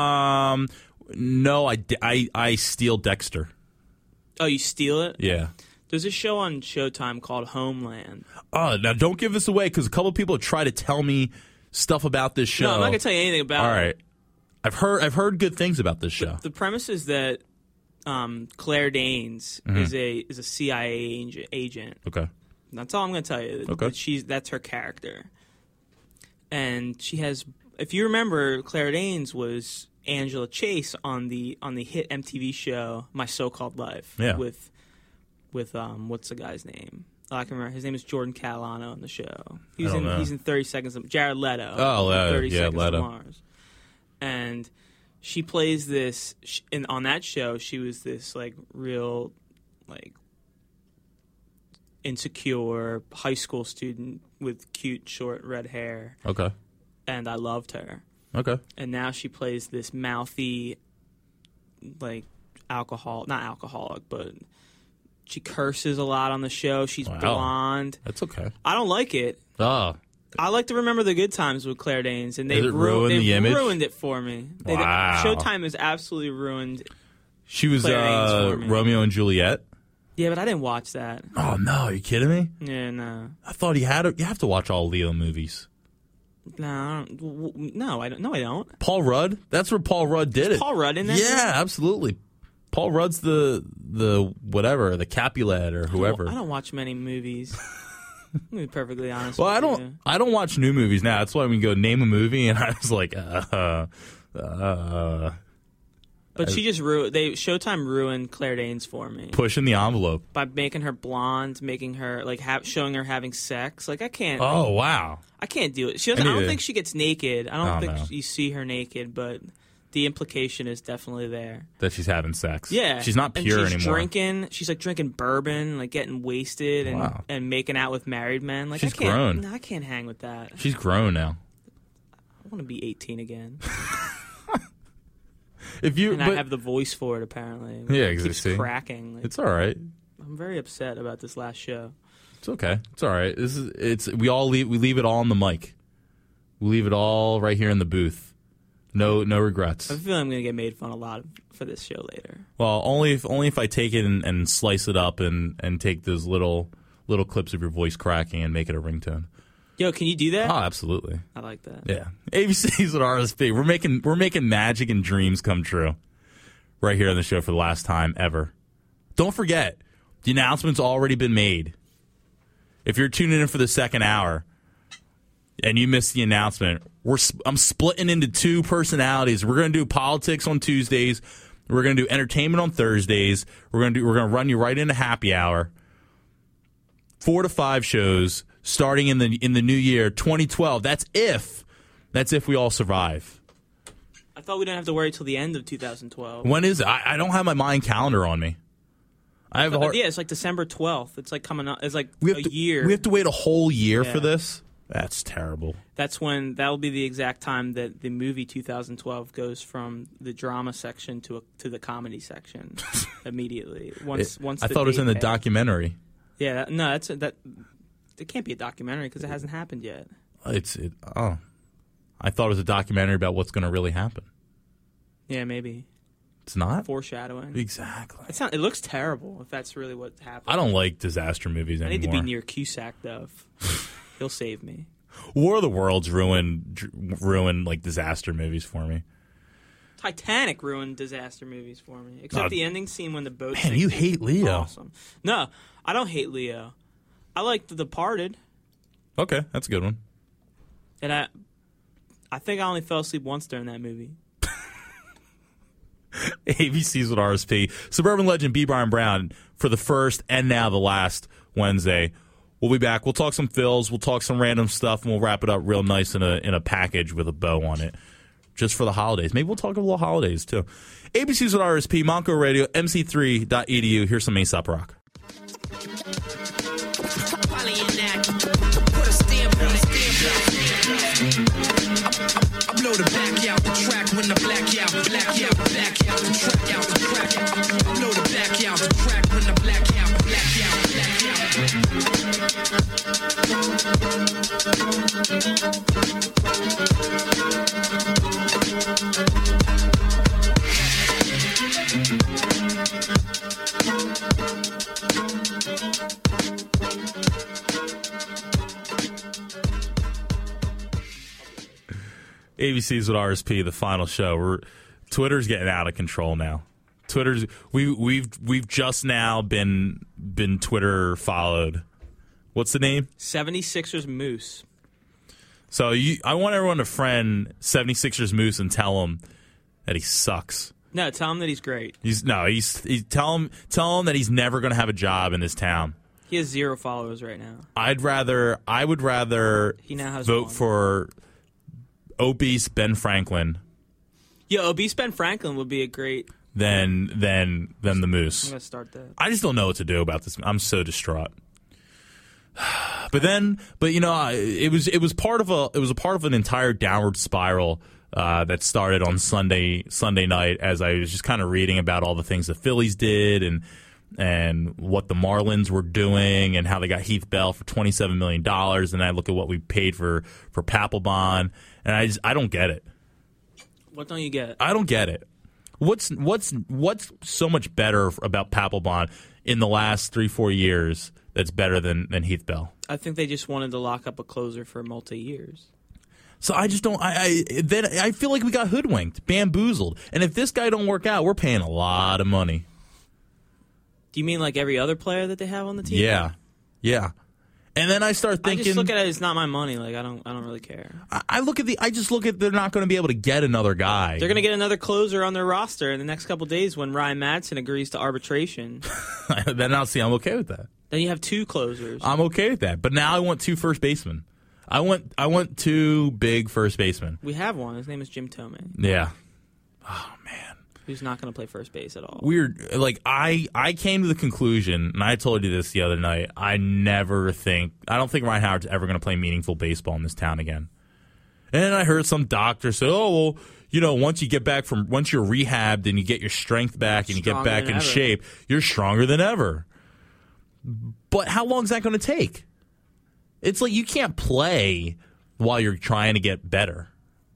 No, I steal Dexter. Oh, you steal it? Yeah. There's a show on Showtime called Homeland. Oh, now don't give this away because a couple of people have tried to tell me stuff about this show. No, I'm not gonna tell you anything about it. All right. I've heard good things about this show. The premise is that Claire Danes is a CIA agent. Okay. That's all I'm going to tell you. Okay. That's her character, and she has. If you remember, Claire Danes was Angela Chase on the hit MTV show My So-Called Life. Yeah. With what's the guy's name? Oh, I can remember. His name is Jordan Catalano on the show. He's in 30 Seconds of Jared Leto. Oh, Leto. 30 Yeah, Seconds Leto. of Mars. And she plays this, and on that show, she was this like real, like insecure high school student with cute short red hair. Okay. and I loved her. Okay. And now she plays this mouthy, like, not alcoholic, but she curses a lot on the show. She's blonde. That's okay. I don't like it. Oh. I like to remember the good times with Claire Danes, and they've ruined the image? ruined it for me. Wow. Showtime has absolutely ruined. She was Claire Danes for me. Romeo and Juliet. Yeah, but I didn't watch that. Oh, no. Are you kidding me? Yeah, no. I thought you have to watch all Leo movies. No, I don't. No, I don't. Paul Rudd? That's where Paul Rudd did it. Paul Rudd in that? Yeah, absolutely. Paul Rudd's the whatever, the Capulet or whoever. I don't watch many movies. I'm gonna be perfectly honest. Well, with you. I don't watch new movies now. That's why we go name a movie, and I was like, But she just Showtime ruined Claire Danes for me pushing the envelope by making her blonde, making her like showing her having sex. Like I can't. Oh wow! I can't do it. She doesn't. I don't think she gets naked. I don't think you see her naked, but the implication is definitely there that she's having sex. Yeah, she's not pure and she's anymore. Drinking. She's like drinking bourbon, like getting wasted, and making out with married men. Like she's I can't, grown. No, I can't hang with that. She's grown now. I want to be 18 again. I have the voice for it. Apparently, yeah, it exactly. keeps cracking. Like, it's all right. I'm very upset about this last show. It's okay. It's all right. We leave it all on the mic. We leave it all right here in the booth. No regrets. I feel I'm going to get made fun a lot for this show later. Well, only if I take it and slice it up and take those little clips of your voice cracking and make it a ringtone. Yo, can you do that? Oh, absolutely. I like that. Yeah. ABC's at RSP. We're making magic and dreams come true right here on the show for the last time ever. Don't forget, the announcement's already been made. If you're tuning in for the second hour and you missed the announcement, I'm splitting into two personalities. We're going to do politics on Tuesdays. We're going to do entertainment on Thursdays. We're going to run you right into happy hour. 4 to 5 shows starting in the new year 2012. That's if we all survive. I thought we didn't have to worry till the end of 2012. When is it? I don't have my mind calendar on me. It's like December 12th. It's like coming up. It's like a year. We have to wait a whole year for this? That's terrible. That'll be the exact time that the movie 2012 goes from the drama section to the comedy section immediately. Once I thought it was in the documentary. Yeah, it can't be a documentary because it hasn't happened yet. I thought it was a documentary about what's going to really happen. Yeah, maybe. It's not? Foreshadowing. Exactly. It looks terrible if that's really what happened. I don't like disaster movies anymore. I need to be near Cusack, though. He'll save me. War of the Worlds ruined like disaster movies for me. Titanic ruined disaster movies for me. Except the ending scene when the boat sinks. Man, you hate Leo. Awesome. No, I don't hate Leo. I like The Departed. Okay, that's a good one. And I think I only fell asleep once during that movie. ABC's with RSP. Suburban legend B. Brian Brown for the first and now the last Wednesday. We'll be back. We'll talk some fills. We'll talk some random stuff, and we'll wrap it up real nice in a package with a bow on it, just for the holidays. Maybe we'll talk a little holidays too. ABC's with RSP, Monco Radio, MC3.edu. Here's some Aesop Rock. I blow the back out the track when the black out the track out the track. I blow the back out the track when the black out. ABC's with RSP, the final show. Twitter's getting out of control now. We've just now been Twitter followed. What's the name? 76ers Moose. So I want everyone to friend 76ers Moose and tell him that he sucks. No, tell him that he's great. Tell him that he's never going to have a job in this town. He has 0 followers right now. I would rather he now has vote 1. for obese Ben Franklin. Yeah, obese Ben Franklin would be a great than the Moose. I'm gonna start that. I just don't know what to do about this. I'm so distraught. But you know, it was part of an entire downward spiral that started on Sunday night as I was just kind of reading about all the things the Phillies did and what the Marlins were doing and how they got Heath Bell for $27 million. And I look at what we paid for Papelbon, and I don't get it. What don't you get? I don't get it. What's so much better about Papelbon in the last 3-4 years that's better than Heath Bell? I think they just wanted to lock up a closer for multi-years. So I just don't. I feel like we got hoodwinked, bamboozled, and if this guy don't work out, we're paying a lot of money. Do you mean like every other player that they have on the team? Yeah. And then I start thinking. I just look at it as not my money. Like I don't really care. I just look at they're not going to be able to get another guy. They're going to get another closer on their roster in the next couple days when Ryan Madsen agrees to arbitration. Then I'm okay with that. Then you have 2 closers. I'm okay with that. But now I want 2 first basemen. I want 2 big first basemen. We have one. His name is Jim Thome. Yeah. Oh man. Who's not going to play first base at all. Weird. Like I came to the conclusion, and I told you this the other night. I don't think Ryan Howard's ever going to play meaningful baseball in this town again. And I heard some doctor say, "Oh well, you know, once you're rehabbed and you get your strength back and you get back in shape, you're stronger than ever." But how long is that going to take? It's like you can't play while you're trying to get better.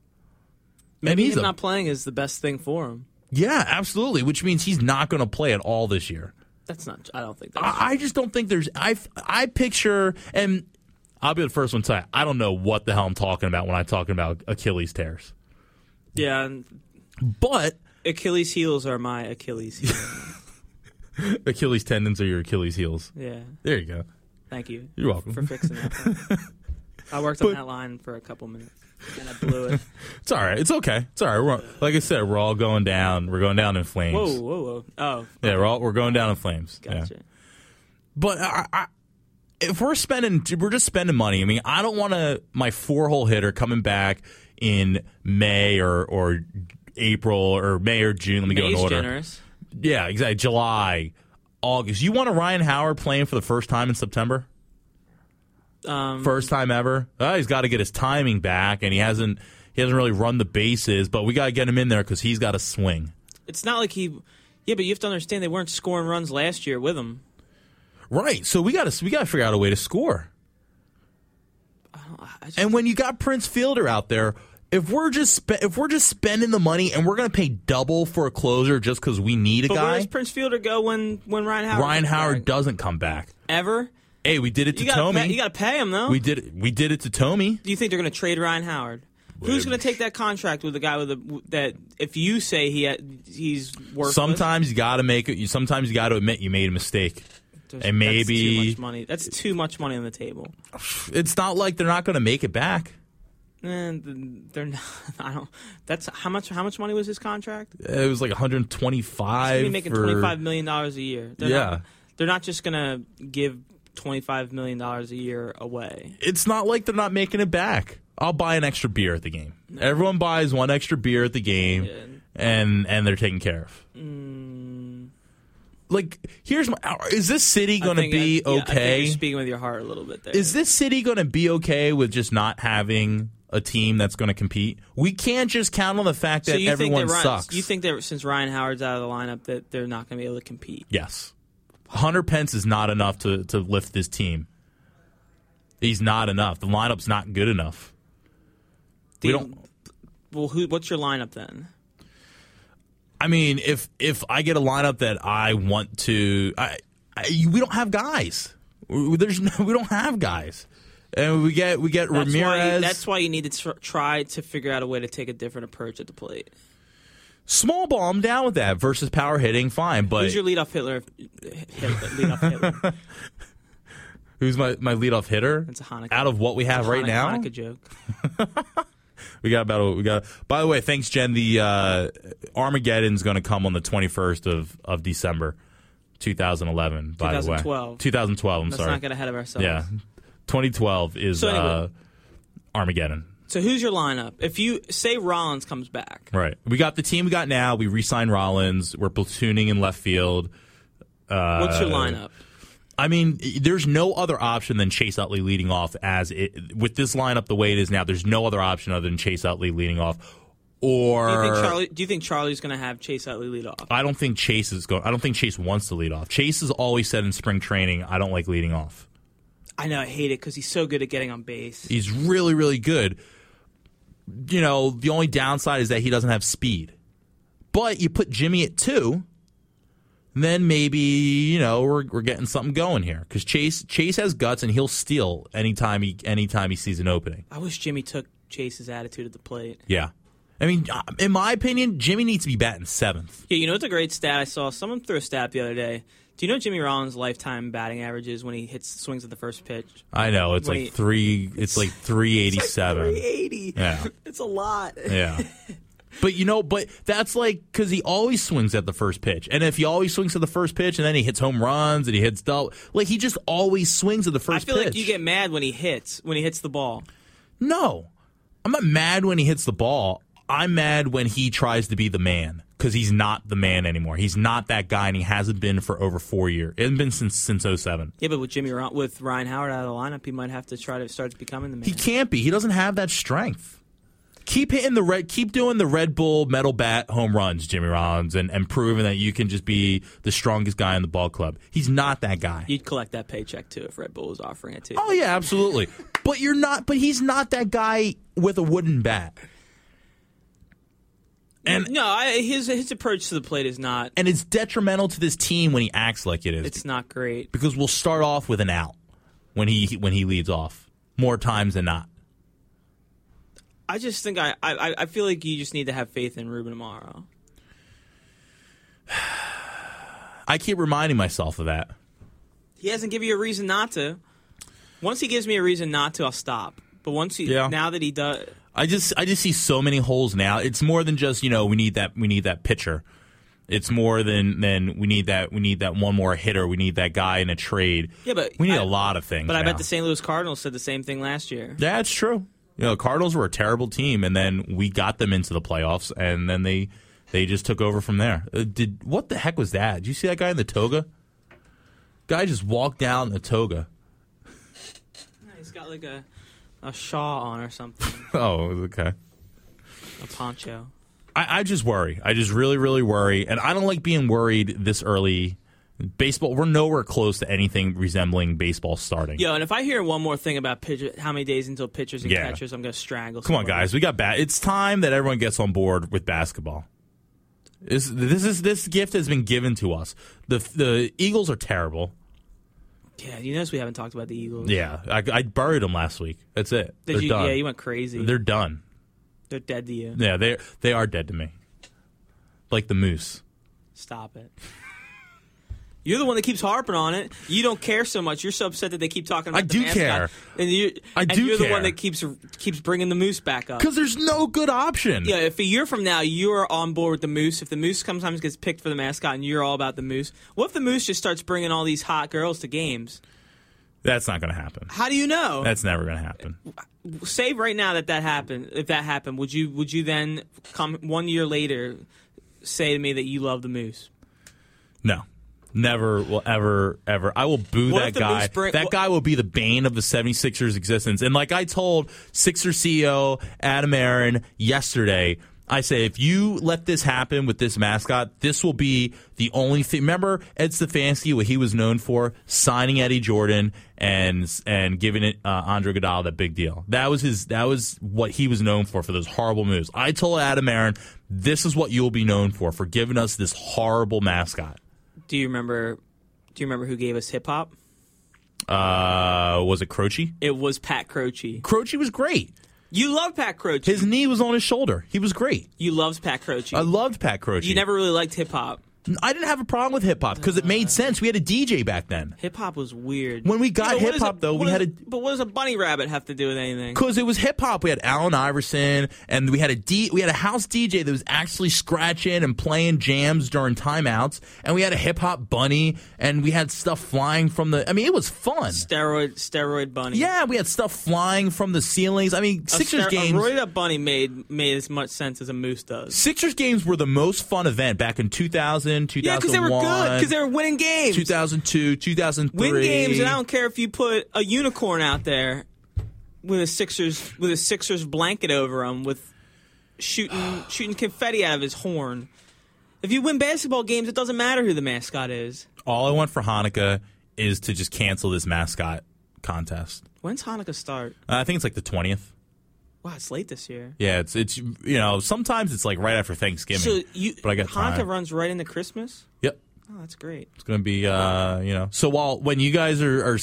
Maybe him not playing is the best thing for him. Yeah, absolutely. Which means he's not going to play at all this year. That's not. I don't think that's. I just don't think there's. I picture, and I'll be the first one to say I don't know what the hell I'm talking about when I'm talking about Achilles tears. Yeah, but Achilles heels are my Achilles heels. Achilles tendons are your Achilles heels. Yeah. There you go. Thank you. You're welcome for fixing that. I worked on that line for a couple minutes. And I blew it. It's all right. It's okay. It's all right. Like I said, we're all going down. We're going down in flames. Whoa. Oh. Yeah, we're going down in flames. Gotcha. Yeah. But if we're just spending money. I mean, I don't want my 4-hole hitter coming back in May or April or May or June. Let me go in order. Generous. Yeah, exactly. July, August. You want a Ryan Howard playing for the first time in September? First time ever. He's got to get his timing back, and he hasn't really run the bases. But we got to get him in there because he's got to swing. It's not like he. Yeah, but you have to understand they weren't scoring runs last year with him. Right. So we got to figure out a way to score. And when you got Prince Fielder out there, if we're just spending the money and we're going to pay double for a closer just because we need a guy. Where does Prince Fielder go when Ryan Howard? Ryan Howard doesn't come back ever. Hey, we did it to Thome. You got to pay him though. We did it to Thome. Do you think they're going to trade Ryan Howard? Who's going to take that contract with the guy that? If you say he's worthless, sometimes you got to make it. Sometimes you got to admit you made a mistake, and maybe that's too much money. That's too much money on the table. It's not like they're not going to make it back. And they're not. I don't. That's how much. How much money was his contract? It was like 125. He's making $25 million a year. They're not just going to give $25 million a year away. It's not like they're not making it back. I'll buy an extra beer at the game. No. Everyone buys one extra beer at the game, and they're taken care of. Like, is this city going to be okay? I think you're speaking with your heart a little bit there. Is this city going to be okay with just not having a team that's going to compete? We can't just count on the fact that everyone sucks. You think that since Ryan Howard's out of the lineup that they're not going to be able to compete? Yes. Hunter Pence is not enough to lift this team. He's not enough. The lineup's not good enough. What's your lineup then? I mean, if I get a lineup that I want to, we don't have guys. We don't have guys, and we get Ramirez. That's why you need to try to figure out a way to take a different approach at the plate. Small ball, I'm down with that. Versus power hitting, fine. But who's your leadoff hitter? Who's my leadoff hitter? It's a Hanukkah. Out of what we have right now, Hanukkah joke. We got. By the way, thanks, Jen. The Armageddon's going to come on the 21st of December, 2011. By 2012. the way, 2012. I'm sorry. Let's not get ahead of ourselves. Yeah, 2012 is Armageddon. So who's your lineup? If you say Rollins comes back, right? We got the team we got now. We re-signed Rollins. We're platooning in left field. What's your lineup? I mean, there's no other option than Chase Utley leading off with this lineup the way it is now. There's no other option other than Chase Utley leading off. Or do you think Charlie's going to have Chase Utley lead off? I don't think Chase is going. I don't think Chase wants to lead off. Chase has always said in spring training, "I don't like leading off." I know, I hate it because he's so good at getting on base. He's really, really good. You know, the only downside is that he doesn't have speed. But you put Jimmy at 2, then maybe, you know, we're getting something going here. Because Chase has guts and he'll steal anytime he sees an opening. I wish Jimmy took Chase's attitude at the plate. Yeah. I mean, in my opinion, Jimmy needs to be batting 7th. Yeah, you know what's a great stat I saw? Someone threw a stat the other day. Do you know Jimmy Rollins' lifetime batting average is when he swings at the first pitch? I know, it's like 387. It's like 380. Yeah. It's a lot. Yeah. But that's like because he always swings at the first pitch. And if he always swings at the first pitch and then he hits home runs and he hits double, like he just always swings at the first pitch. I feel like you get mad when he hits the ball. No. I'm not mad when he hits the ball. I'm mad when he tries to be the man because he's not the man anymore. He's not that guy, and he hasn't been for over 4 years. It hasn't been since 07. Yeah, but with Ryan Howard out of the lineup, he might have to try to start becoming the man. He can't be. He doesn't have that strength. Keep doing the Red Bull metal bat home runs, Jimmy Rollins, and proving that you can just be the strongest guy in the ball club. He's not that guy. You'd collect that paycheck too if Red Bull was offering it to you. Oh yeah, absolutely. But you're not. But he's not that guy with a wooden bat. And no, his approach to the plate is not. And it's detrimental to this team when he acts like it is. It's not great because we'll start off with an out when he leads off more times than not. I just think I feel like you just need to have faith in Ruben Amaro. I keep reminding myself of that. He hasn't given you a reason not to. Once he gives me a reason not to, I'll stop. But now that he does, I just see so many holes now. It's more than just, you know, we need that pitcher. It's more than we need that one more hitter. We need that guy in a trade. Yeah, but we need a lot of things. But now. I bet the St. Louis Cardinals said the same thing last year. Yeah, it's true. You know, the Cardinals were a terrible team, and then we got them into the playoffs, and then they just took over from there. What the heck was that? Did you see that guy in the toga? Guy just walked down in the toga. He's got like a shawl on or something. Oh, okay. A poncho. I just worry. I just really, really worry, and I don't like being worried this early. Baseball, we're nowhere close to anything resembling baseball starting. Yo, and if I hear one more thing about how many days until pitchers and catchers, I'm going to strangle somebody. Come on, guys. We got It's time that everyone gets on board with basketball. This gift has been given to us. The Eagles are terrible. Yeah, you notice we haven't talked about the Eagles. Yeah, I buried them last week. That's it. They're done. Yeah, you went crazy. They're done. They're dead to you. Yeah, they are dead to me. Like the Moose. Stop it. You're the one that keeps harping on it. You don't care so much. You're so upset that they keep talking about the mascot. Care. And you're the one that keeps bringing the Moose back up. Because there's no good option. Yeah, if a year from now you're on board with the Moose, if the Moose sometimes gets picked for the mascot and you're all about the Moose, what if the Moose just starts bringing all these hot girls to games? That's not going to happen. How do you know? That's never going to happen. Say right now that happened. If that happened, would you then come 1 year later say to me that you love the Moose? No. Never will ever. I will boo that guy. That guy will be the bane of the 76ers' existence. And like I told Sixers CEO Adam Aaron yesterday, I say, if you let this happen with this mascot, this will be the only thing. Remember Ed Stefanski, what he was known for? Signing Eddie Jordan and giving it Andre Iguodala that big deal. That was what he was known for those horrible moves. I told Adam Aaron, this is what you'll be known for giving us this horrible mascot. Do you remember who gave us hip hop? Was it Croce? It was Pat Croce. Croce was great. You love Pat Croce. His knee was on his shoulder. He was great. You loved Pat Croce. I loved Pat Croce. You never really liked hip hop. I didn't have a problem with hip hop because it made sense. We had a DJ back then. Hip hop was weird. When we got hip hop, though, we had a. But what does a bunny rabbit have to do with anything? Because it was hip hop. We had Allen Iverson, and we had a house DJ that was actually scratching and playing jams during timeouts, and we had a hip hop bunny, and we had stuff flying from the. I mean, it was fun. Steroid bunny. Yeah, we had stuff flying from the ceilings. I mean, Sixers games. A roided up bunny made as much sense as a moose does. Sixers games were the most fun event back in 2000. 2000, 2001. Yeah, because they were good. Because they were winning games. 2002, 2003. Win games, and I don't care if you put a unicorn out there with a Sixers blanket over him with shooting confetti out of his horn. If you win basketball games, it doesn't matter who the mascot is. All I want for Hanukkah is to just cancel this mascot contest. When's Hanukkah start? I think it's like the 20th. Wow, it's late this year. Yeah, it's sometimes it's like right after Thanksgiving. So but I got Hanukkah time. runs right into Christmas? Yep. Oh, that's great. It's going to be, So when you guys are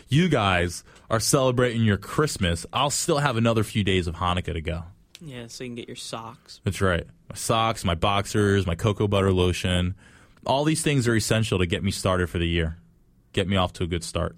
celebrating your Christmas, I'll still have another few days of Hanukkah to go. Yeah, so you can get your socks. That's right. My socks, my boxers, my cocoa butter lotion. All these things are essential to get me started for the year. Get me off to a good start.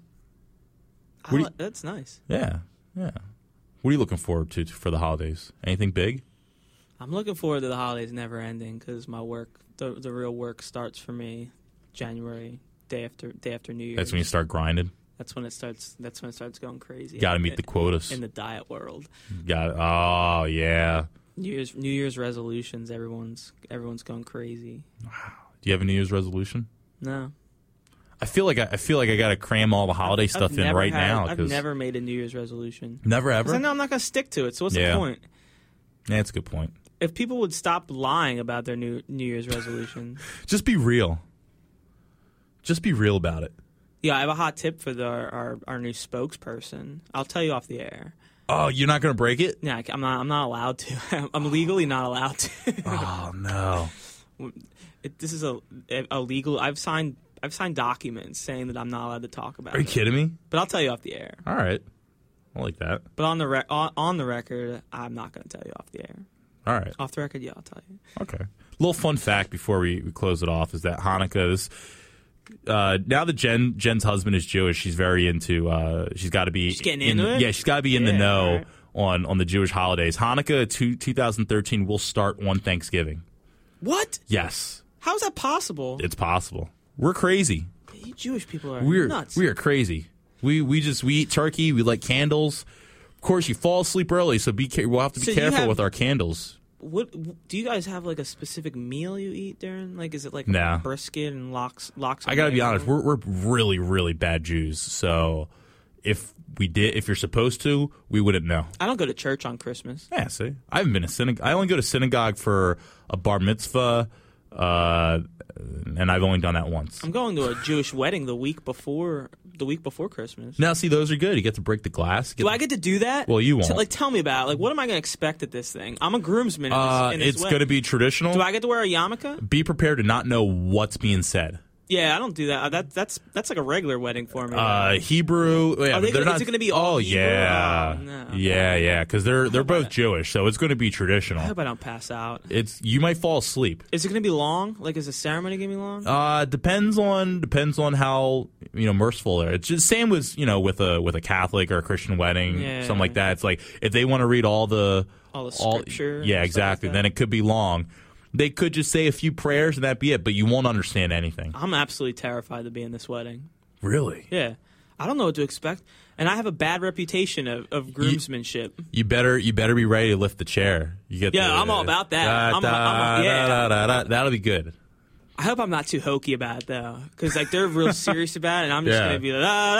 That's nice. Yeah. What are you looking forward to for the holidays? Anything big? I'm looking forward to the holidays never ending because my work, the real work, starts for me January, day after New Year's. That's when you start grinding. That's when it starts going crazy. Got to meet the quotas in the diet world. Oh yeah. New Year's resolutions. Everyone's going crazy. Wow. Do you have a New Year's resolution? No. I feel like I got to cram all the holiday stuff in right now. I've never made a New Year's resolution. Never ever. I know I'm not going to stick to it. So what's the point? Yeah, that's a good point. If people would stop lying about their New Year's resolution, just be real. Just be real about it. Yeah, I have a hot tip for our new spokesperson. I'll tell you off the air. Oh, you're not going to break it? Yeah, I'm not allowed to. I'm legally not allowed to. Oh no. This is a legal. I've signed documents saying that I'm not allowed to talk about it. Are you kidding me? But I'll tell you off the air. All right. I like that. But on the record, I'm not going to tell you off the air. All right. Off the record, yeah, I'll tell you. Okay. Little fun fact before we close it off is that Hanukkah, now that Jen's husband is Jewish, she's very into, she's got to be... She's getting into it? Yeah, she's got to be in the know on the Jewish holidays. Hanukkah 2013 will start on Thanksgiving. What? Yes. How is that possible? It's possible. We're crazy. You Jewish people are nuts. We are crazy. We eat turkey. We light candles. Of course, you fall asleep early, so we'll have to be careful with our candles. What do you guys have, like a specific meal you eat during? Like, is it like brisket and lox? I gotta be honest, we're really, really bad Jews. So if you're supposed to, we wouldn't know. I don't go to church on Christmas. Yeah, see, I haven't been to synagogue. I only go to synagogue for a bar mitzvah, and I've only done that once. I'm going to a Jewish wedding the week before Christmas. Now, see, those are good. You get to break the glass. Do I get to do that? Well, you won't. So, tell me about it. Like, what am I going to expect at this thing? I'm a groomsman in this It's going to be traditional. Do I get to wear a yarmulke? Be prepared to not know what's being said. Yeah, I don't do that. That's like a regular wedding for me. Hebrew. Yeah, is it going to be all Hebrew? Yeah. Oh, no. Yeah, because they're both Jewish, so it's going to be traditional. I hope I don't pass out. You might fall asleep. Is it going to be long? Like, is the ceremony going to be long? Depends on how merciful they are. It's just same with with a Catholic or a Christian wedding, something like that. It's like if they want to read all the scripture. Yeah, exactly. Then it could be long. They could just say a few prayers and that'd be it, but you won't understand anything. I'm absolutely terrified to be in this wedding. Really? Yeah. I don't know what to expect. And I have a bad reputation of groomsmanship. You better be ready to lift the chair. I'm all about that. That'll be good. I hope I'm not too hokey about it, though, because they're real serious about it, and I'm just gonna be like,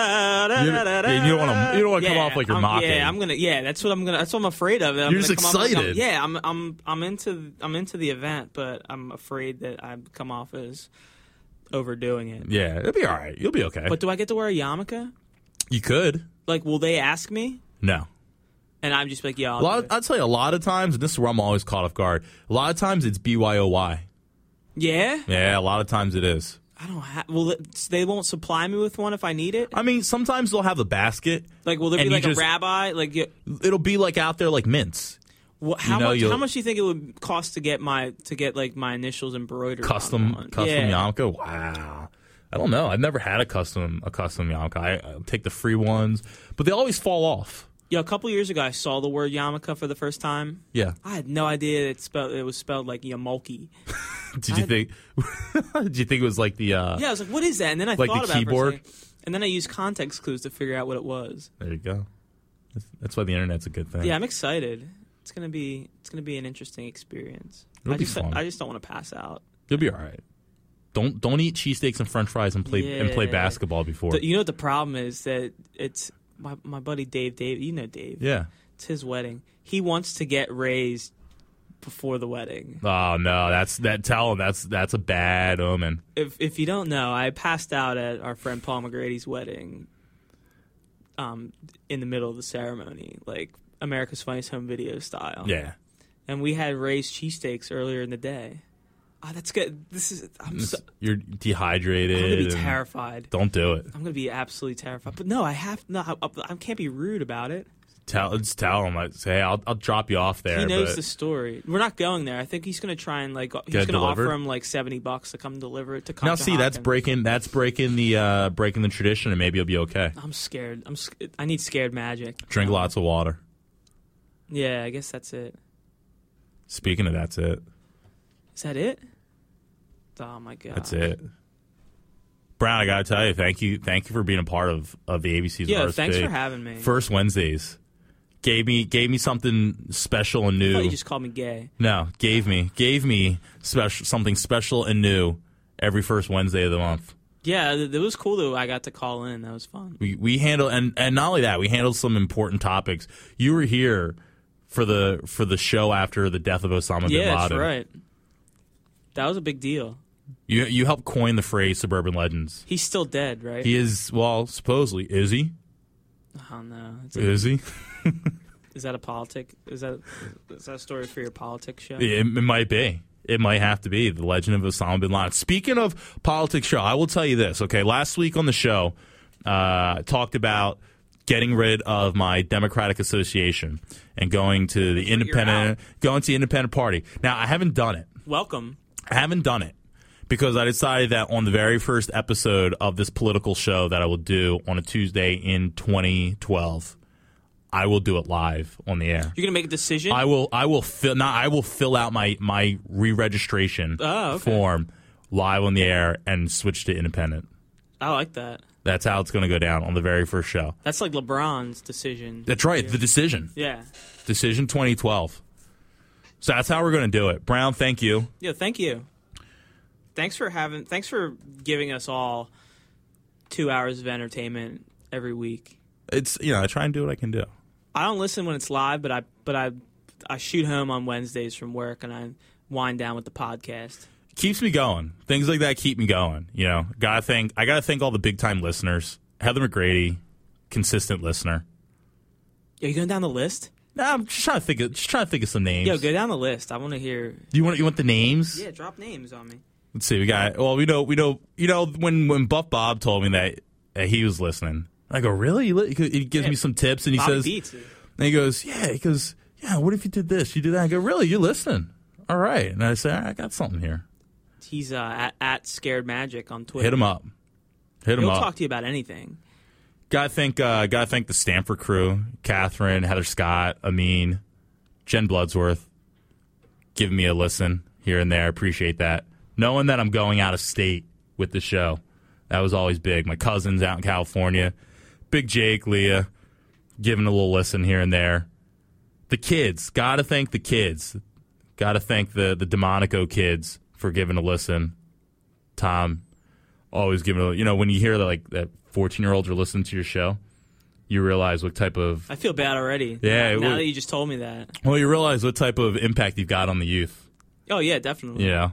you don't want to come off like you're mocking. Yeah, that's what I'm afraid of. You're just excited. I'm into the event, but I'm afraid that I come off as overdoing it. Yeah, it'll be all right. You'll be okay. But do I get to wear a yarmulke? You could. Like, will they ask me? No. And I'm just like, yeah. I'll tell you, a lot of times, and this is where I'm always caught off guard. A lot of times it's BYOY. Yeah? Yeah, a lot of times it is. I don't have... Well, they won't supply me with one if I need it? I mean, sometimes they'll have a basket. Like, will there be like a rabbi? It'll be like out there like mints. How much do you think it would cost to get my initials embroidered? Custom yarmulke? Wow. I don't know. I've never had a custom yarmulke. I take the free ones, but they always fall off. Yeah, a couple years ago, I saw the word yarmulke for the first time. Yeah, I had no idea it was spelled like Yamulke. Did you think it was like the? Yeah, I was like, what is that? And then I like thought the about keyboard. it for a second, and then I used context clues to figure out what it was. There you go. That's why the internet's a good thing. Yeah, I'm excited. It's gonna be an interesting experience. It'll be fun. I just don't want to pass out. You'll be all right. Don't eat cheesesteaks and French fries and play basketball before. You know what the problem is? That it's my buddy Dave. You know Dave. Yeah. It's his wedding. He wants to get raised before the wedding. Oh no, tell him that's a bad omen. If you don't know, I passed out at our friend Paul McGrady's wedding. In the middle of the ceremony, like America's Funniest Home Video style. Yeah. And we had raised cheesesteaks earlier in the day. Oh, that's good. You're dehydrated. I'm gonna be terrified. Don't do it. I'm gonna be absolutely terrified. But no, I can't be rude about it. Tell him. Like, say, hey, I'll drop you off there. He knows the story. We're not going there. I think he's gonna try and he's gonna offer him like $70 to come deliver it to. Now, see, that's breaking the tradition, and maybe you'll be okay. I'm scared. I need scared magic. Drink lots of water. Yeah, I guess that's it. Speaking of that's it. Is that it? Oh my god. That's it. Brown, I gotta tell you, thank you for being a part of the ABC's Yeah, RSP. thanks for having me. First Wednesdays. Gave me something special and new. I thought you just called me gay. No, gave me something special and new every first Wednesday of the month. Yeah, it was cool that I got to call in. That was fun. We handled and not only that, we handled some important topics. You were here for the show after the death of Osama bin Laden. Yeah, that's right. That was a big deal. You helped coin the phrase suburban legends. He's still dead, right? He is, well, supposedly. Is he? Oh no. Is he? Is that a politic? Is that a story for your politics show? It might be. It might have to be the legend of Osama bin Laden. Speaking of politics show, I will tell you this. Okay, last week on the show, I talked about getting rid of my Democratic Association and going to the independent party. Now, I haven't done it. Welcome. I haven't done it because I decided that on the very first episode of this political show that I will do on a Tuesday in 2012, I will do it live on the air. You're gonna make a decision? I will fill out my re-registration form live on the air and switch to independent. I like that. That's how it's going to go down on the very first show. That's like LeBron's decision. That's right, the decision. Yeah. Decision 2012. So that's how we're going to do it. Brown, thank you. Yeah, thank you. Thanks for giving us all 2 hours of entertainment every week. It's I try and do what I can do. I don't listen when it's live, but I shoot home on Wednesdays from work and I wind down with the podcast. Keeps me going. Things like that keep me going. I gotta thank all the big time listeners. Heather McGrady, consistent listener. Are you going down the list? No, I'm just trying to think of some names. Yo, go down the list. I want to hear. You want the names? Yeah, drop names on me. Let's see. We know. When Buff Bob told me that he was listening, I go, really? He gives me some tips and he Bobby says, beats it. and he goes, yeah. What if you did this? You did that? I go, really? You're listening? All right. And I say, I got something here. He's at Scared Magic on Twitter. Hit him up. He'll talk to you about anything. Gotta thank the Stanford crew: Catherine, Heather Scott, Amin, Jen Bloodsworth, giving me a listen here and there. Appreciate that. Knowing that I'm going out of state with the show, that was always big. My cousins out in California, Big Jake, Leah, giving a little listen here and there. The kids, gotta thank the kids. Gotta thank the Demonico kids for giving a listen. Tom, always giving a, when you hear that 14-year-olds are listening to your show, you realize what type of... I feel bad already. Yeah. Now that you just told me that. Well, you realize what type of impact you've got on the youth. Oh, yeah, definitely. Yeah.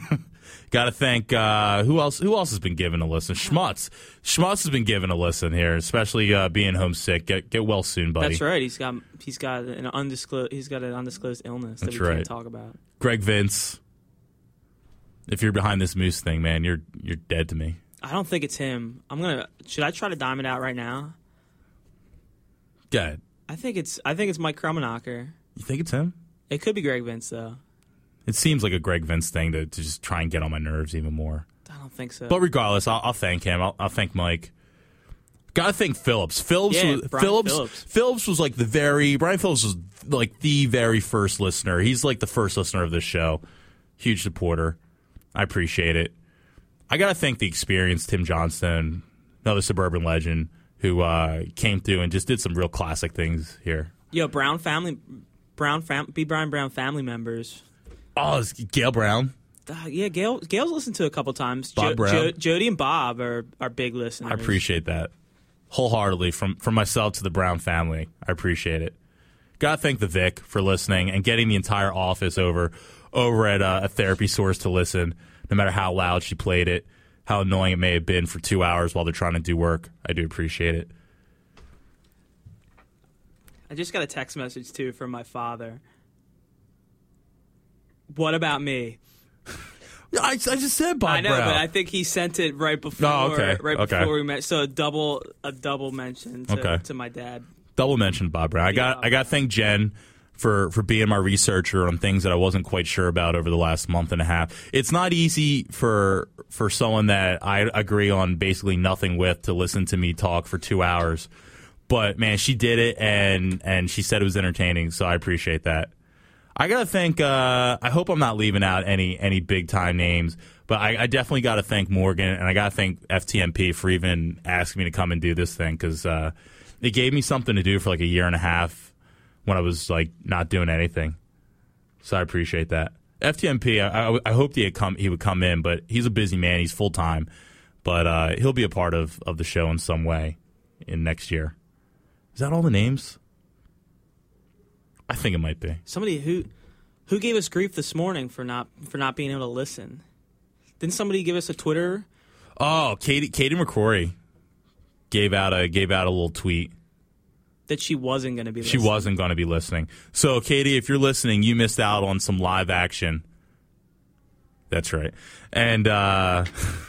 Got to thank, who else has been given a listen? Schmutz has been given a listen here, especially being homesick. Get well soon, buddy. That's right. He's got an undisclosed illness that we can't talk about. Greg Vince. If you're behind this Moose thing, man, you're dead to me. I don't think it's him. Should I try to dime it out right now? Go ahead. I think it's Mike Krummenacher. You think it's him? It could be Greg Vince though. It seems like a Greg Vince thing to just try and get on my nerves even more. I don't think so. But regardless, I'll thank him. I'll thank Mike. Gotta thank Phillips. Phillips was like Brian Phillips was like the very first listener. He's like the first listener of this show. Huge supporter. I appreciate it. I gotta thank the experienced Tim Johnstone, another suburban legend, who came through and just did some real classic things here. Yo, B. Brian Brown family members. Oh, it's Gail Brown. Yeah, Gail's listened to a couple times. Bob Brown. Jody and Bob are big listeners. I appreciate that wholeheartedly from myself to the Brown family. I appreciate it. Got to thank the Vic for listening and getting the entire office over at a therapy source to listen, no matter how loud she played it, how annoying it may have been for 2 hours while they're trying to do work. I do appreciate it. I just got a text message, too, from my father. What about me? I just said Bob I know, Brown. but I think he sent it right before. Oh, okay. Before we met. So a double mention to my dad. Double mention Bob Brown. I got to thank Jen for being my researcher on things that I wasn't quite sure about over the last month and a half. It's not easy for someone that I agree on basically nothing with to listen to me talk for 2 hours. But man, she did it, and she said it was entertaining. So I appreciate that. I gotta thank. I hope I'm not leaving out any big time names, but I definitely gotta thank Morgan, and I gotta thank FTMP for even asking me to come and do this thing, because it gave me something to do for like a year and a half when I was like not doing anything. So I appreciate that. FTMP, I hoped he would come in, but he's a busy man. He's full time, but he'll be a part of the show in some way in next year. Is that all the names? I think it might be. Somebody who gave us grief this morning for not being able to listen. Didn't somebody give us a Twitter? Oh, Katie McCrory gave out a little tweet that she wasn't going to be listening. She wasn't going to be listening. So, Katie, if you're listening, you missed out on some live action. That's right. And I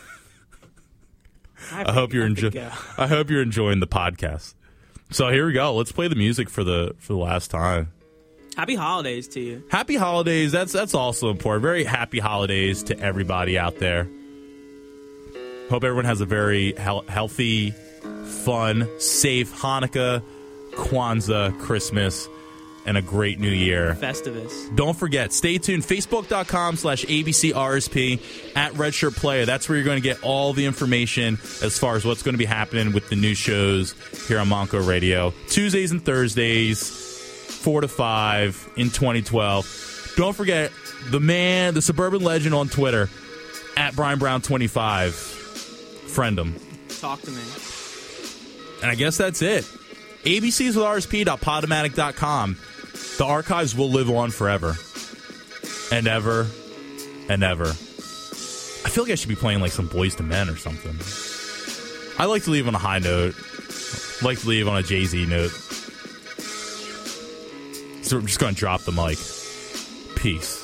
hope you're enjoying the podcast. So here we go. Let's play the music for the last time. Happy holidays to you. Happy holidays. That's also important. Very happy holidays to everybody out there. Hope everyone has a very healthy, fun, safe Hanukkah, Kwanzaa, Christmas, and a great new year. Festivus. Don't forget, stay tuned. Facebook.com/ABCRSP at Redshirt Player. That's where you're going to get all the information as far as what's going to be happening with the new shows here on Monco Radio. Tuesdays and Thursdays, 4 to 5 in 2012. Don't forget, the suburban legend on Twitter, at Brian Brown 25. Friend him. Talk to me. And I guess that's it. ABCs with RSP.podomatic.com. The archives will live on forever. And ever. And ever. I feel like I should be playing like some Boys to Men or something. I like to leave on a high note. I like to leave on a Jay-Z note. So we're just going to drop the mic. Peace.